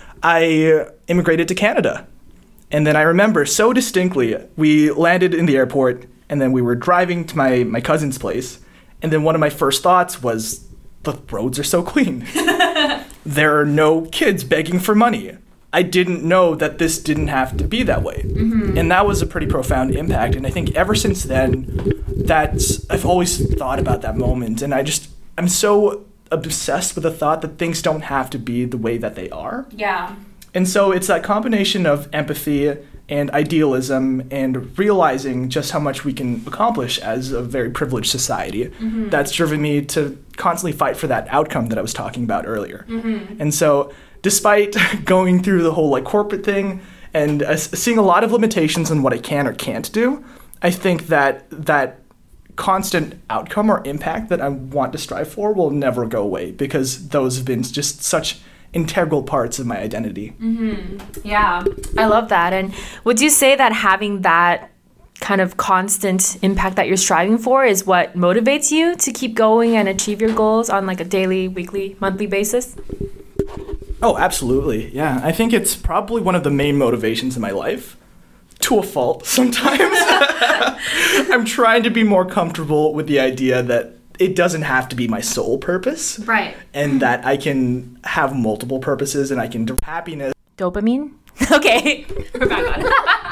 I immigrated to Canada. And then I remember so distinctly, we landed in the airport, and then we were driving to my, my cousin's place. And then one of my first thoughts was, the roads are so clean. There are no kids begging for money. I didn't know that this didn't have to be that way. Mm-hmm. And that was a pretty profound impact. And I think ever since then, that's, I've always thought about that moment. And I just, I'm so obsessed with the thought that things don't have to be the way that they are. Yeah. And so it's that combination of empathy and idealism and realizing just how much we can accomplish as a very privileged society mm-hmm. that's driven me to constantly fight for that outcome that I was talking about earlier. Mm-hmm. And so despite going through the whole like corporate thing and uh, seeing a lot of limitations in what I can or can't do, I think that that constant outcome or impact that I want to strive for will never go away, because those have been just such integral parts of my identity. Mm-hmm. Yeah, I love that. And would you say that having that kind of constant impact that you're striving for is what motivates you to keep going and achieve your goals on like a daily, weekly, monthly basis? Oh, absolutely. Yeah, I think it's probably one of the main motivations in my life. To a fault sometimes. I'm trying to be more comfortable with the idea that it doesn't have to be my sole purpose. Right. And that I can have multiple purposes and I can do happiness. Dopamine? Okay. We're back on.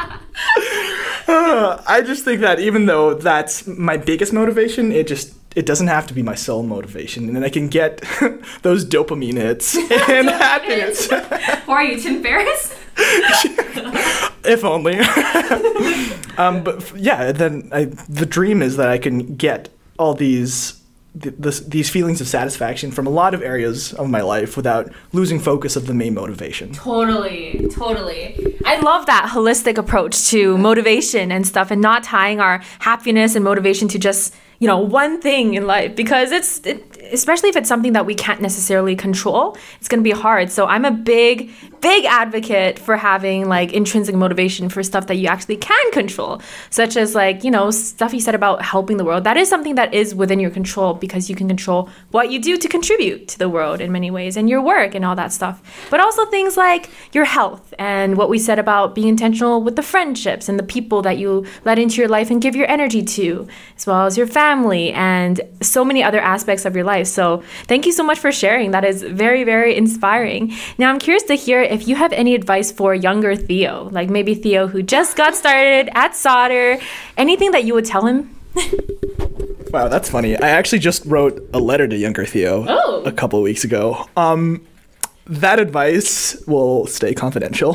uh, I just think that even though that's my biggest motivation, it just it doesn't have to be my sole motivation. And then I can get those dopamine hits and happiness. Who are you, Tim Ferriss? If only. um, but f- yeah, then I, the dream is that I can get all these th- this, these feelings of satisfaction from a lot of areas of my life without losing focus of the main motivation. Totally, totally. I love that holistic approach to motivation and stuff, and not tying our happiness and motivation to just, you know, one thing in life, because it's, it, especially if it's something that we can't necessarily control, it's going to be hard. So I'm a big, big advocate for having like intrinsic motivation for stuff that you actually can control, such as like, you know, stuff you said about helping the world. That is something that is within your control, because you can control what you do to contribute to the world in many ways, and your work and all that stuff. But also things like your health and what we said about being intentional with the friendships and the people that you let into your life and give your energy to, as well as your family and so many other aspects of your life. So thank you so much for sharing. That is very, very inspiring. Now I'm curious to hear if you have any advice for younger Theo, like maybe Theo who just got started at Sauder, anything that you would tell him? Wow, that's funny. I actually just wrote a letter to younger Theo oh. a couple of weeks ago. Um, that advice will stay confidential.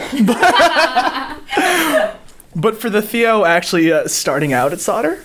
But for the Theo actually uh, starting out at Sauder,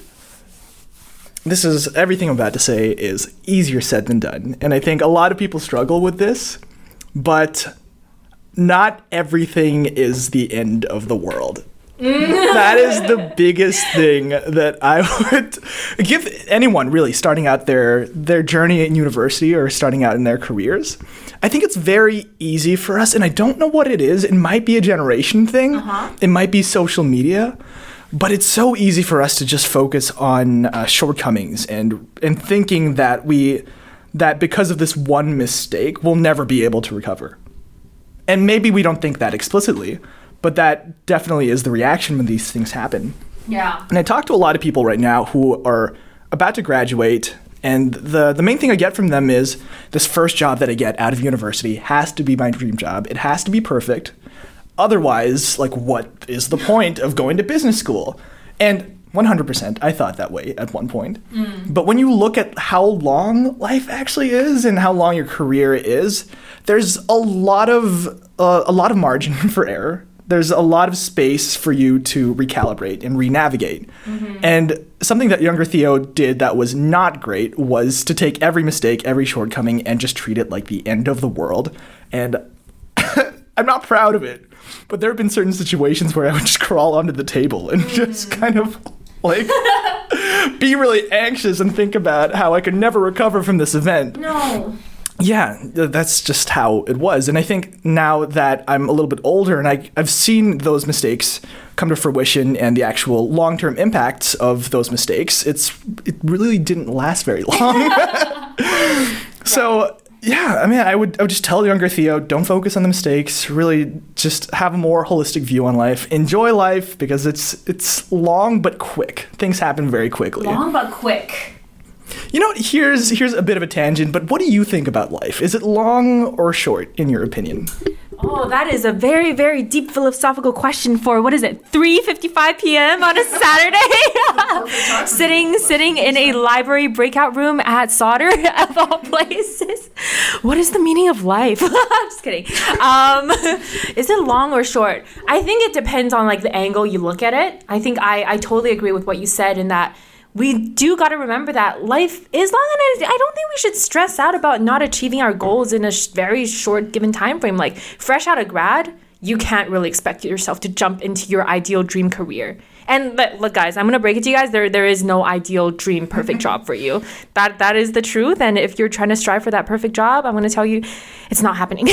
this is, everything I'm about to say is easier said than done. And I think a lot of people struggle with this, but not everything is the end of the world. That is the biggest thing that I would give anyone really starting out their their journey in university or starting out in their careers. I think it's very easy for us, and I don't know what it is. It might be a generation thing. Uh-huh. It might be social media. But it's so easy for us to just focus on uh, shortcomings and and thinking that we that because of this one mistake, we'll never be able to recover. And maybe we don't think that explicitly, but that definitely is the reaction when these things happen. Yeah. And I talk to a lot of people right now who are about to graduate, and the, the main thing I get from them is this first job that I get out of university has to be my dream job. It has to be perfect. Otherwise, like, what is the point of going to business school? And one hundred percent, I thought that way at one point. Mm. But when you look at how long life actually is and how long your career is, there's a lot of uh, a lot of margin for error. There's a lot of space for you to recalibrate and re-navigate. Mm-hmm. And something that younger Theo did that was not great was to take every mistake, every shortcoming, and just treat it like the end of the world. And I'm not proud of it, but there have been certain situations where I would just crawl onto the table and mm-hmm. just kind of like be really anxious and think about how I could never recover from this event. No. Yeah, that's just how it was. And I think now that I'm a little bit older and I, I've seen those mistakes come to fruition and the actual long-term impacts of those mistakes, it's it really didn't last very long. So, yeah, I mean, I would I would just tell younger Theo, don't focus on the mistakes. Really just have a more holistic view on life. Enjoy life because it's it's long but quick. Things happen very quickly. Long but quick. You know, here's here's a bit of a tangent, but what do you think about life? Is it long or short, in your opinion? Oh, that is a very, very deep philosophical question for, what is it, three fifty-five p.m. on a Saturday? sitting sitting in a library breakout room at Sauder, of all places. What is the meaning of life? Just kidding. Um, is it long or short? I think it depends on, like, the angle you look at it. I think I, I totally agree with what you said in that we do got to remember that life is long, and I don't think we should stress out about not achieving our goals in a sh- very short given time frame. Like, fresh out of grad, you can't really expect yourself to jump into your ideal dream career. And look, guys, I'm gonna break it to you guys. There, there is no ideal dream perfect job for you. That, that is the truth. And if you're trying to strive for that perfect job, I'm gonna tell you, it's not happening.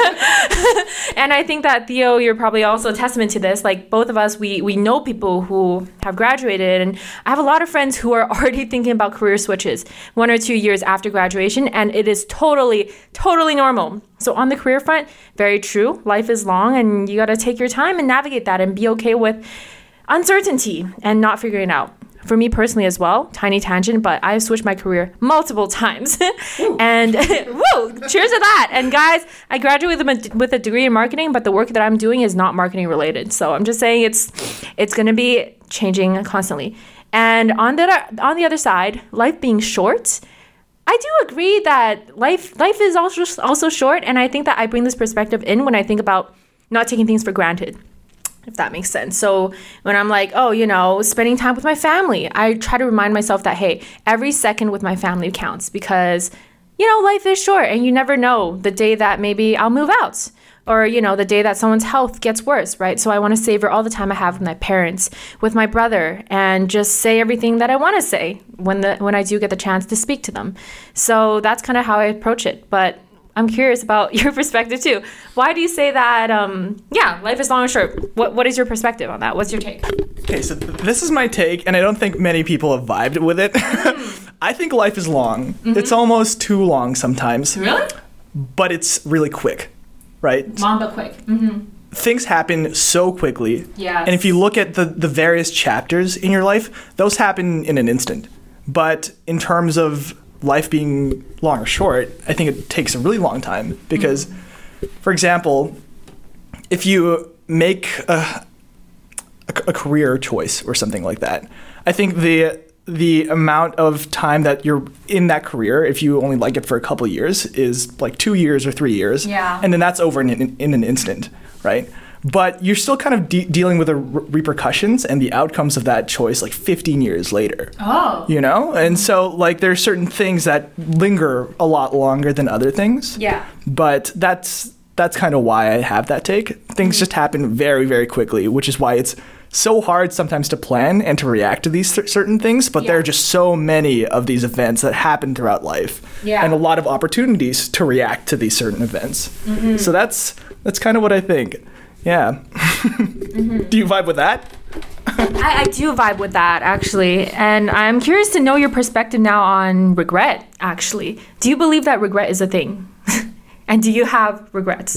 And I think that Theo, you're probably also a testament to this. Like both of us, we we know people who have graduated, and I have a lot of friends who are already thinking about career switches one or two years after graduation, and it is totally, totally normal. So on the career front, very true. Life is long, and you gotta take your time and navigate that and be okay with uncertainty and not figuring it out. For me personally as well, tiny tangent, but I've switched my career multiple times. And woo, cheers to that. And guys, I graduated with a, with a degree in marketing, but the work that I'm doing is not marketing related. So I'm just saying it's it's going to be changing constantly. And on the on the other side, life being short, I do agree that life life is also also short, and I think that I bring this perspective in when I think about not taking things for granted, if that makes sense. So when I'm like, oh, you know, spending time with my family, I try to remind myself that, hey, every second with my family counts, because, you know, life is short and you never know the day that maybe I'll move out, or, you know, the day that someone's health gets worse, right? So I want to savor all the time I have with my parents, with my brother, and just say everything that I want to say when the when I do get the chance to speak to them. So that's kind of how I approach it. But I'm curious about your perspective too. Why do you say that, um, yeah, life is long and short? What What is your perspective on that? What's your take? Okay, so th- this is my take, and I don't think many people have vibed with it. Mm. I think life is long. Mm-hmm. It's almost too long sometimes. Really? But it's really quick, right? Long but quick. Mm-hmm. Things happen so quickly. Yes. And if you look at the, the various chapters in your life, those happen in an instant. But in terms of life being long or short, I think it takes a really long time because, mm-hmm. for example, if you make a, a, a career choice or something like that, I think the the amount of time that you're in that career, if you only like it for a couple of years, is like two years or three years. Yeah. And then that's over in, in, in an instant, right? But you're still kind of de- dealing with the re- repercussions and the outcomes of that choice like fifteen years later. Oh. You know? And so like there's certain things that linger a lot longer than other things. Yeah. But that's that's kind of why I have that take. Things mm-hmm. just happen very, very quickly, which is why it's so hard sometimes to plan and to react to these th- certain things. But yeah. there are just so many of these events that happen throughout life. Yeah. And a lot of opportunities to react to these certain events. Mm-hmm. So that's that's kind of what I think. Yeah. Mm-hmm. Do you vibe with that? I, I do vibe with that, actually. And I'm curious to know your perspective now on regret, actually. Do you believe that regret is a thing? And do you have regrets?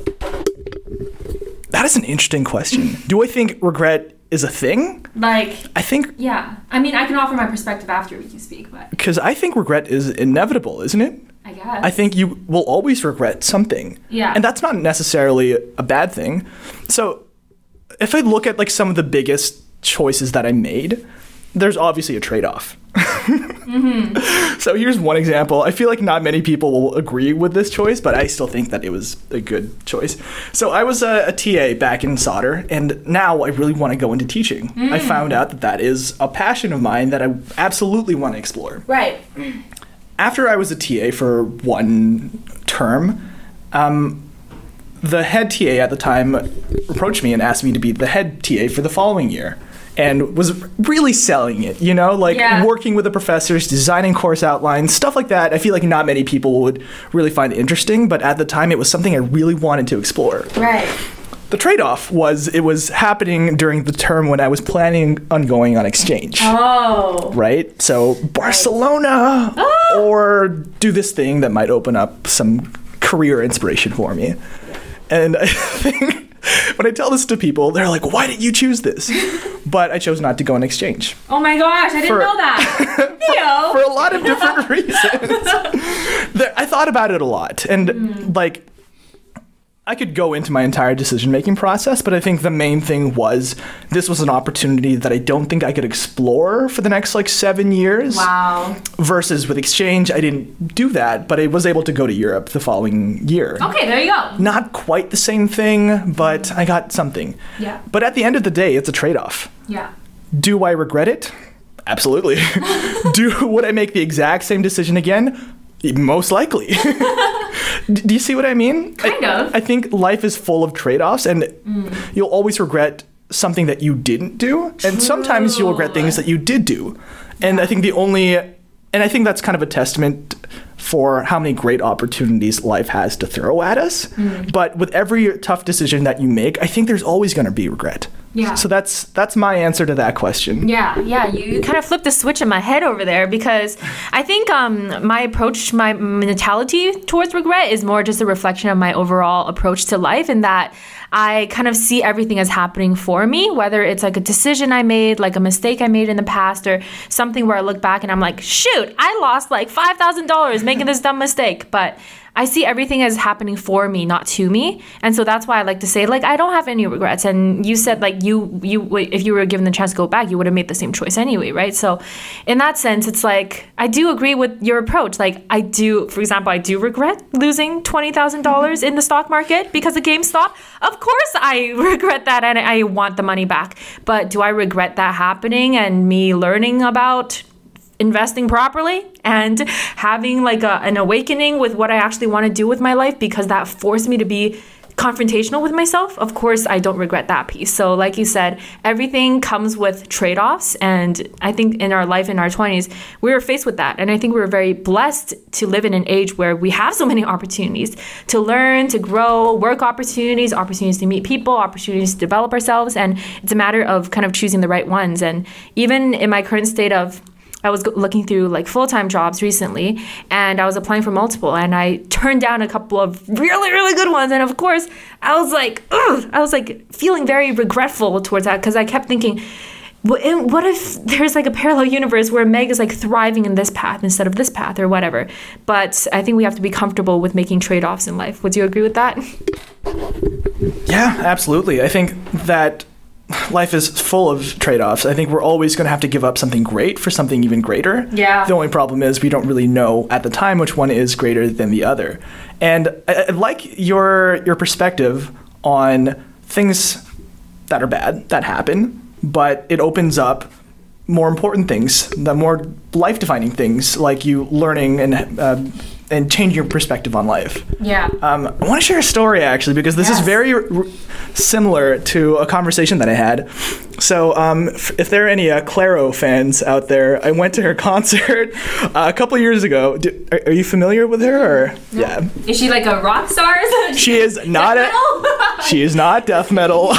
That is an interesting question. Do I think regret is a thing? Like, I think... Yeah. I mean, I can offer my perspective after you speak, but... Because I think regret is inevitable, isn't it? I guess. I think you will always regret something. Yeah. And that's not necessarily a bad thing. So if I look at like some of the biggest choices that I made, there's obviously a trade-off. Mm-hmm. So here's one example. I feel like not many people will agree with this choice, but I still think that it was a good choice. So I was a, a T A back in solder, and now I really want to go into teaching. Mm. I found out that that is a passion of mine that I absolutely want to explore. Right. After I was a T A for one term, um, the head T A at the time approached me and asked me to be the head T A for the following year, and was really selling it, you know, like yeah. working with the professors, designing course outlines, stuff like that. I feel like not many people would really find interesting, but at the time it was something I really wanted to explore. Right. The trade-off was it was happening during the term when I was planning on going on exchange. Oh. Right? So Barcelona, oh. or do this thing that might open up some career inspiration for me. And I think when I tell this to people, they're like, why did you choose this? But I chose not to go on exchange. Oh my gosh, I didn't for, know that. Theo. for, for a lot of different reasons. there, I thought about it a lot. And mm. like, I could go into my entire decision-making process, but I think the main thing was this was an opportunity that I don't think I could explore for the next like seven years. Wow. Versus with exchange, I didn't do that, but I was able to go to Europe the following year. Okay, there you go. Not quite the same thing, but I got something. Yeah. But at the end of the day, it's a trade-off. Yeah. Do I regret it? Absolutely. do Would I make the exact same decision again? Most likely. D- do you see what I mean? Kind I, of. I think life is full of trade-offs, and Mm. you'll always regret something that you didn't do, and sometimes you'll regret things that you did do. And I think the only, and I think that's kind of a testament for how many great opportunities life has to throw at us. Mm. But with every tough decision that you make, I think there's always going to be regret. Yeah. So that's that's my answer to that question. Yeah, yeah, you kind of flipped the switch in my head over there, because I think um, my approach, my mentality towards regret is more just a reflection of my overall approach to life, in that I kind of see everything as happening for me, whether it's like a decision I made, like a mistake I made in the past, or something where I look back and I'm like, shoot, I lost like five thousand dollars making this dumb mistake. But I see everything as happening for me, not to me. And so that's why I like to say, like, I don't have any regrets. And you said, like, you, you, if you were given the chance to go back, you would have made the same choice anyway, right? So in that sense, it's like, I do agree with your approach. Like, I do, for example, I do regret losing twenty thousand dollars in the stock market because of GameStop. Of course I regret that, and I want the money back. But do I regret that happening and me learning about investing properly and having like a, an awakening with what I actually want to do with my life, because that forced me to be confrontational with myself? Of course, I don't regret that piece. So like you said, everything comes with trade-offs. And I think in our life, in our twenties, we were faced with that. And I think we were very blessed to live in an age where we have so many opportunities to learn, to grow, work opportunities, opportunities to meet people, opportunities to develop ourselves. And it's a matter of kind of choosing the right ones. And even in my current state of, I was looking through like full-time jobs recently, and I was applying for multiple, and I turned down a couple of really, really good ones. And of course, I was like, ugh, I was like feeling very regretful towards that, because I kept thinking, what if there's like a parallel universe where Meg is like thriving in this path instead of this path or whatever? But I think we have to be comfortable with making trade-offs in life. Would you agree with that? Yeah, absolutely. I think that life is full of trade-offs. I think we're always going to have to give up something great for something even greater. Yeah. The only problem is we don't really know at the time which one is greater than the other. And I, I like your your perspective on things that are bad, that happen, but it opens up more important things, the more life-defining things, like you learning and uh, and changing your perspective on life. Yeah. Um, I want to share a story, actually, because this Yes. is very r- similar to a conversation that I had. So um, f- if there are any uh, Clairo fans out there, I went to her concert uh, a couple years ago. Do, are, are you familiar with her? Or? No. Yeah. Is she like a rock star? She is not Death a... metal? She is not death metal.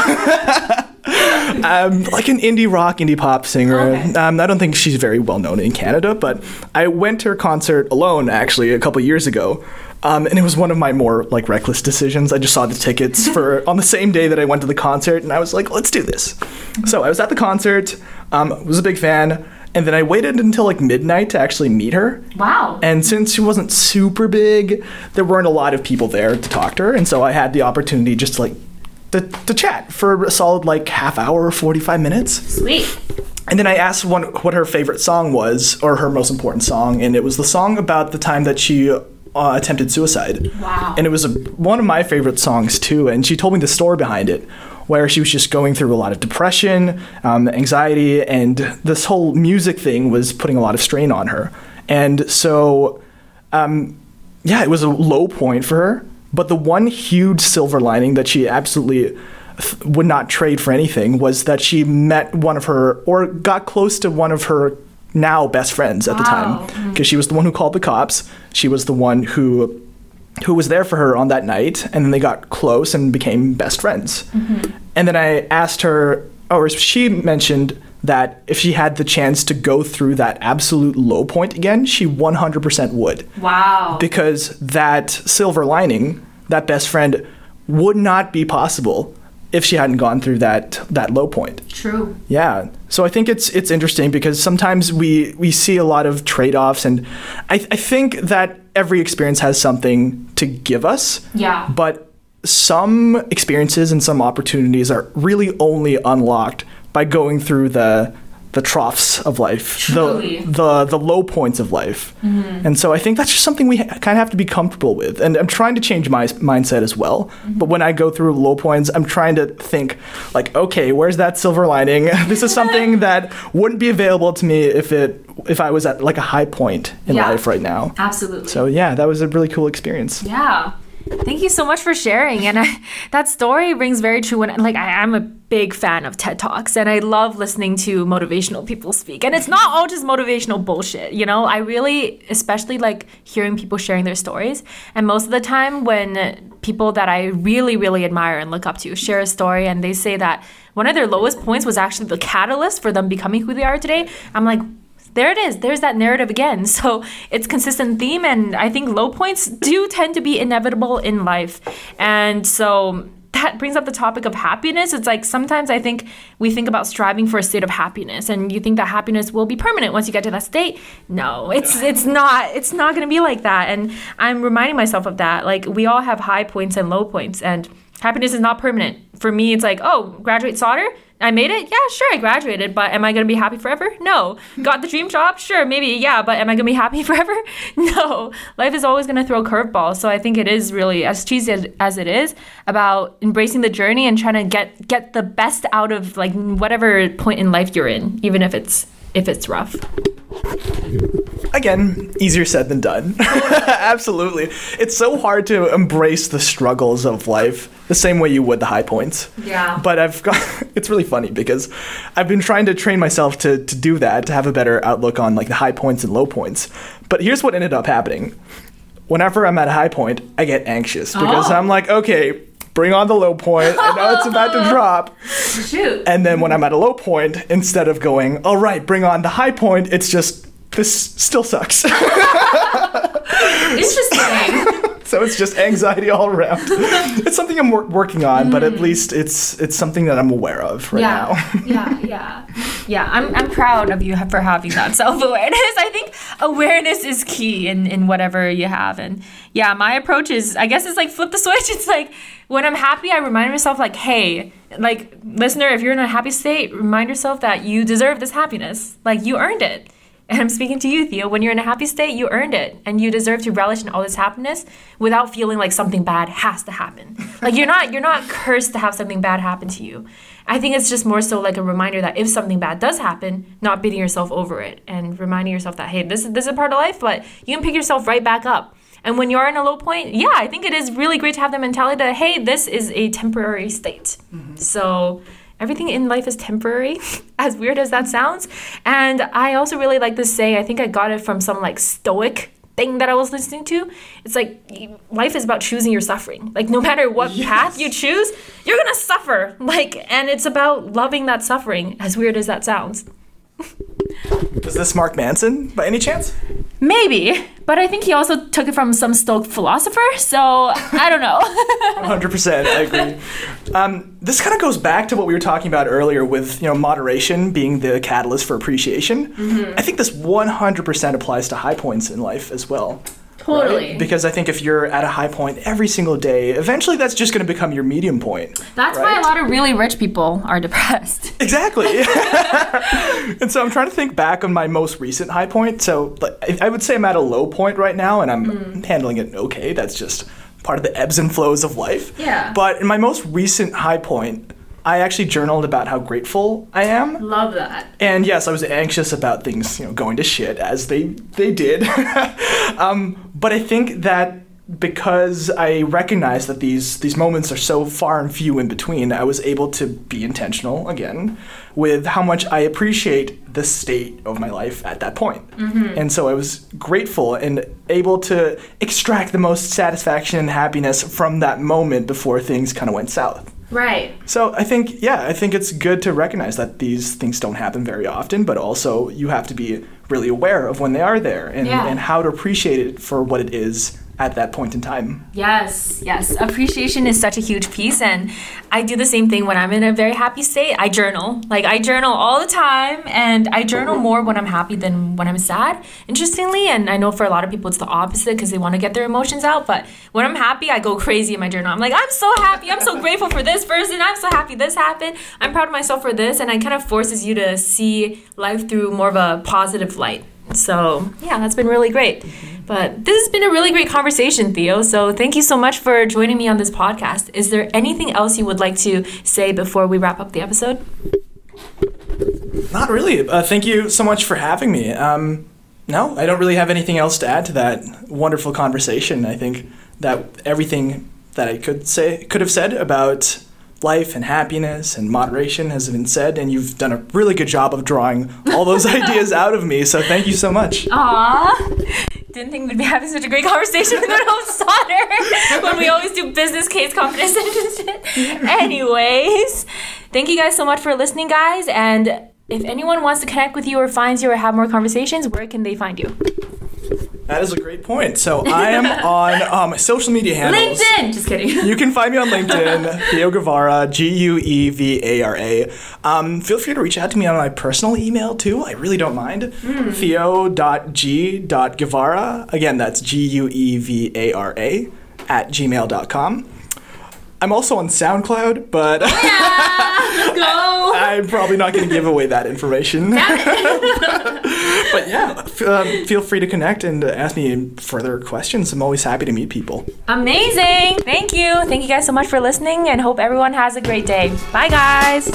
um, like an indie rock, indie pop singer. Okay. Um, I don't think she's very well known in Canada, but I went to her concert alone, actually, a couple years ago. Um, and it was one of my more like reckless decisions. I just saw the tickets for on the same day that I went to the concert, and I was like, let's do this. So I was at the concert, um, was a big fan, and then I waited until like midnight to actually meet her. Wow. And since she wasn't super big, there weren't a lot of people there to talk to her, and so I had the opportunity just to like to, to chat for a solid like half hour, forty-five minutes. Sweet. And then I asked one, what her favorite song was, or her most important song, and it was the song about the time that she uh, attempted suicide. Wow. And it was a, one of my favorite songs too, and she told me the story behind it, where she was just going through a lot of depression, um, anxiety, and this whole music thing was putting a lot of strain on her. And so, um, yeah, it was a low point for her, but the one huge silver lining that she absolutely th- would not trade for anything was that she met one of her, or got close to one of her now best friends at the Wow. time, because she was the one who called the cops. She was the one who who was there for her on that night, and then they got close and became best friends. Mm-hmm. And then I asked her, or she mentioned that if she had the chance to go through that absolute low point again, she one hundred percent would. Wow. Because that silver lining, that best friend, would not be possible if she hadn't gone through that that low point. True. Yeah. So I think it's it's interesting because sometimes we we see a lot of trade-offs, and I, I think that every experience has something to give us. Yeah. But some experiences and some opportunities are really only unlocked by going through the the troughs of life, Truly. the the the low points of life. Mm-hmm. And so I think that's just something we ha- kind of have to be comfortable with. And I'm trying to change my s- mindset as well. Mm-hmm. But when I go through low points, I'm trying to think like, okay, where's that silver lining? This is something that wouldn't be available to me if it if I was at like a high point in Yeah. life right now. Absolutely. So yeah, that was a really cool experience. Yeah. Thank you so much for sharing. And I, that story rings very true. When like I, I'm a big fan of TED Talks, and I love listening to motivational people speak. And it's not all just motivational bullshit, you know. I really, especially like hearing people sharing their stories. And most of the time, when people that I really, really admire and look up to share a story, and they say that one of their lowest points was actually the catalyst for them becoming who they are today, I'm like, there it is. There's that narrative again. So it's consistent theme, and I think low points do tend to be inevitable in life. And so that brings up the topic of happiness. It's like sometimes I think we think about striving for a state of happiness, and you think that happiness will be permanent once you get to that state. No, it's it's not. It's not going to be like that. And I'm reminding myself of that. Like, we all have high points and low points, and happiness is not permanent. For me, it's like, oh, graduate solder? I made it? Yeah, sure, I graduated, but am I going to be happy forever? No. Got the dream job? Sure, maybe, yeah, but am I going to be happy forever? No. Life is always going to throw curveballs, so I think it is really, as cheesy as, as it is, about embracing the journey and trying to get get the best out of like whatever point in life you're in, even if it's if it's rough. Again, easier said than done. Absolutely. It's so hard to embrace the struggles of life the same way you would the high points. Yeah. But I've got, it's really funny because I've been trying to train myself to, to do that, to have a better outlook on like the high points and low points. But here's what ended up happening. Whenever I'm at a high point, I get anxious because Oh. I'm like, okay, bring on the low point. I know it's about to drop. Shoot. And then when I'm at a low point, instead of going, all right, bring on the high point, it's just, this still sucks. Interesting. So it's just anxiety all around. It's something I'm wor- working on, mm. but at least it's it's something that I'm aware of right yeah. now. yeah, yeah. Yeah, I'm I'm proud of you for having that self-awareness. I think awareness is key in, in whatever you have. And yeah, my approach is, I guess it's like flip the switch. It's like when I'm happy, I remind myself like, hey, like listener, if you're in a happy state, remind yourself that you deserve this happiness. Like you earned it. And I'm speaking to you, Theo. When you're in a happy state, you earned it. And you deserve to relish in all this happiness without feeling like something bad has to happen. Like you're not you're not cursed to have something bad happen to you. I think it's just more so like a reminder that if something bad does happen, not beating yourself over it and reminding yourself that, hey, this, this is a part of life, but you can pick yourself right back up. And when you're in a low point, yeah, I think it is really great to have the mentality that, hey, this is a temporary state. Mm-hmm. So everything in life is temporary, as weird as that sounds. And I also really like to say, I think I got it from some like stoic thing that I was listening to. It's like life is about choosing your suffering. Like no matter what yes. path you choose, you're gonna suffer. Like, and it's about loving that suffering, as weird as that sounds. Is this Mark Manson by any chance? Maybe, but I think he also took it from some Stoic philosopher, so I don't know. one hundred percent, I agree. Um, this kind of goes back to what we were talking about earlier with, you know, moderation being the catalyst for appreciation. Mm-hmm. I think this one hundred percent applies to high points in life as well. Totally. Right? Because I think if you're at a high point every single day, eventually that's just going to become your medium point. That's right? why a lot of really rich people are depressed. Exactly. And so I'm trying to think back on my most recent high point. So I would say I'm at a low point right now, and I'm mm. handling it okay. That's just part of the ebbs and flows of life. Yeah. But in my most recent high point, I actually journaled about how grateful I am. Love that. And yes, I was anxious about things, you know, going to shit as they they did. um, but I think that because I recognize that these these moments are so far and few in between, I was able to be intentional again with how much I appreciate the state of my life at that point. Mm-hmm. And so I was grateful and able to extract the most satisfaction and happiness from that moment before things kind of went south. Right. So I think, yeah, I think it's good to recognize that these things don't happen very often, but also you have to be really aware of when they are there and, yeah. and how to appreciate it for what it is at that point in time. Yes, yes. Appreciation is such a huge piece, and I do the same thing when I'm in a very happy state. I journal. Like, I journal all the time, and I journal more when I'm happy than when I'm sad, interestingly. And I know for a lot of people it's the opposite because they want to get their emotions out. But when I'm happy, I go crazy in my journal. I'm like, I'm so happy. I'm so grateful for this person. I'm so happy this happened. I'm proud of myself for this. And it kind of forces you to see life through more of a positive light. So, yeah, that's been really great. But this has been a really great conversation, Theo. So thank you so much for joining me on this podcast. Is there anything else you would like to say before we wrap up the episode? Not really. Uh, thank you so much for having me. Um, no, I don't really have anything else to add to that wonderful conversation. I think that everything that I could say, could have said about life and happiness and moderation has been said, and you've done a really good job of drawing all those ideas out of me, so thank you so much. Aww. Didn't think we'd be having such a great conversation in the middle of solder when we always do business case competitions. Anyways, thank you guys so much for listening, guys, and if anyone wants to connect with you or finds you or have more conversations, where can they find you? That is a great point. So I am on um, social media handles. LinkedIn! Just kidding. You can find me on LinkedIn, Theo Guevara, G U E V A R A. Um, feel free to reach out to me on my personal email, too. I really don't mind. Mm. theo dot g dot guevara. Again, that's G U E V A R A at gmail dot com. I'm also on SoundCloud, but yeah, go. I'm probably not going to give away that information. But yeah, f- um, feel free to connect and ask me further questions. I'm always happy to meet people. Amazing. Thank you. Thank you guys so much for listening, and hope everyone has a great day. Bye, guys.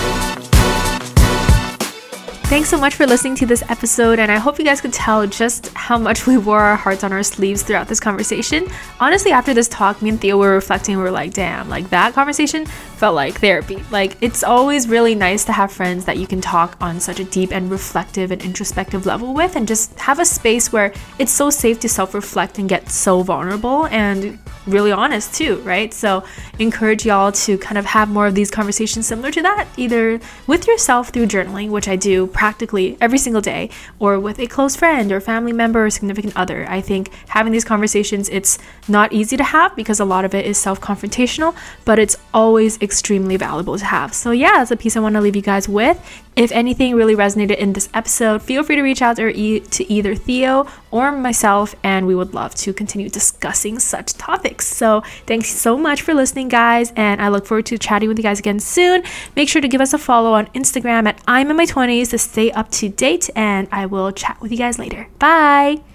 Thanks so much for listening to this episode, and I hope you guys could tell just how much we wore our hearts on our sleeves throughout this conversation. Honestly, after this talk, me and Theo were reflecting, we were like, damn, like that conversation felt like therapy. Like, it's always really nice to have friends that you can talk on such a deep and reflective and introspective level with, and just have a space where it's so safe to self-reflect and get so vulnerable and really honest too, right? So encourage y'all to kind of have more of these conversations similar to that, either with yourself through journaling, which I do practically every single day, or with a close friend or family member or significant other. I think having these conversations, it's not easy to have because a lot of it is self-confrontational, but it's always extremely valuable to have. So yeah, that's a piece I want to leave you guys with. If anything really resonated in this episode, feel free to reach out or e- to either Theo or myself, and we would love to continue discussing such topics. So thanks so much for listening, guys, and I look forward to chatting with you guys again soon. Make sure to give us a follow on Instagram at I'm in my twenties to stay up to date, and I will chat with you guys later. Bye!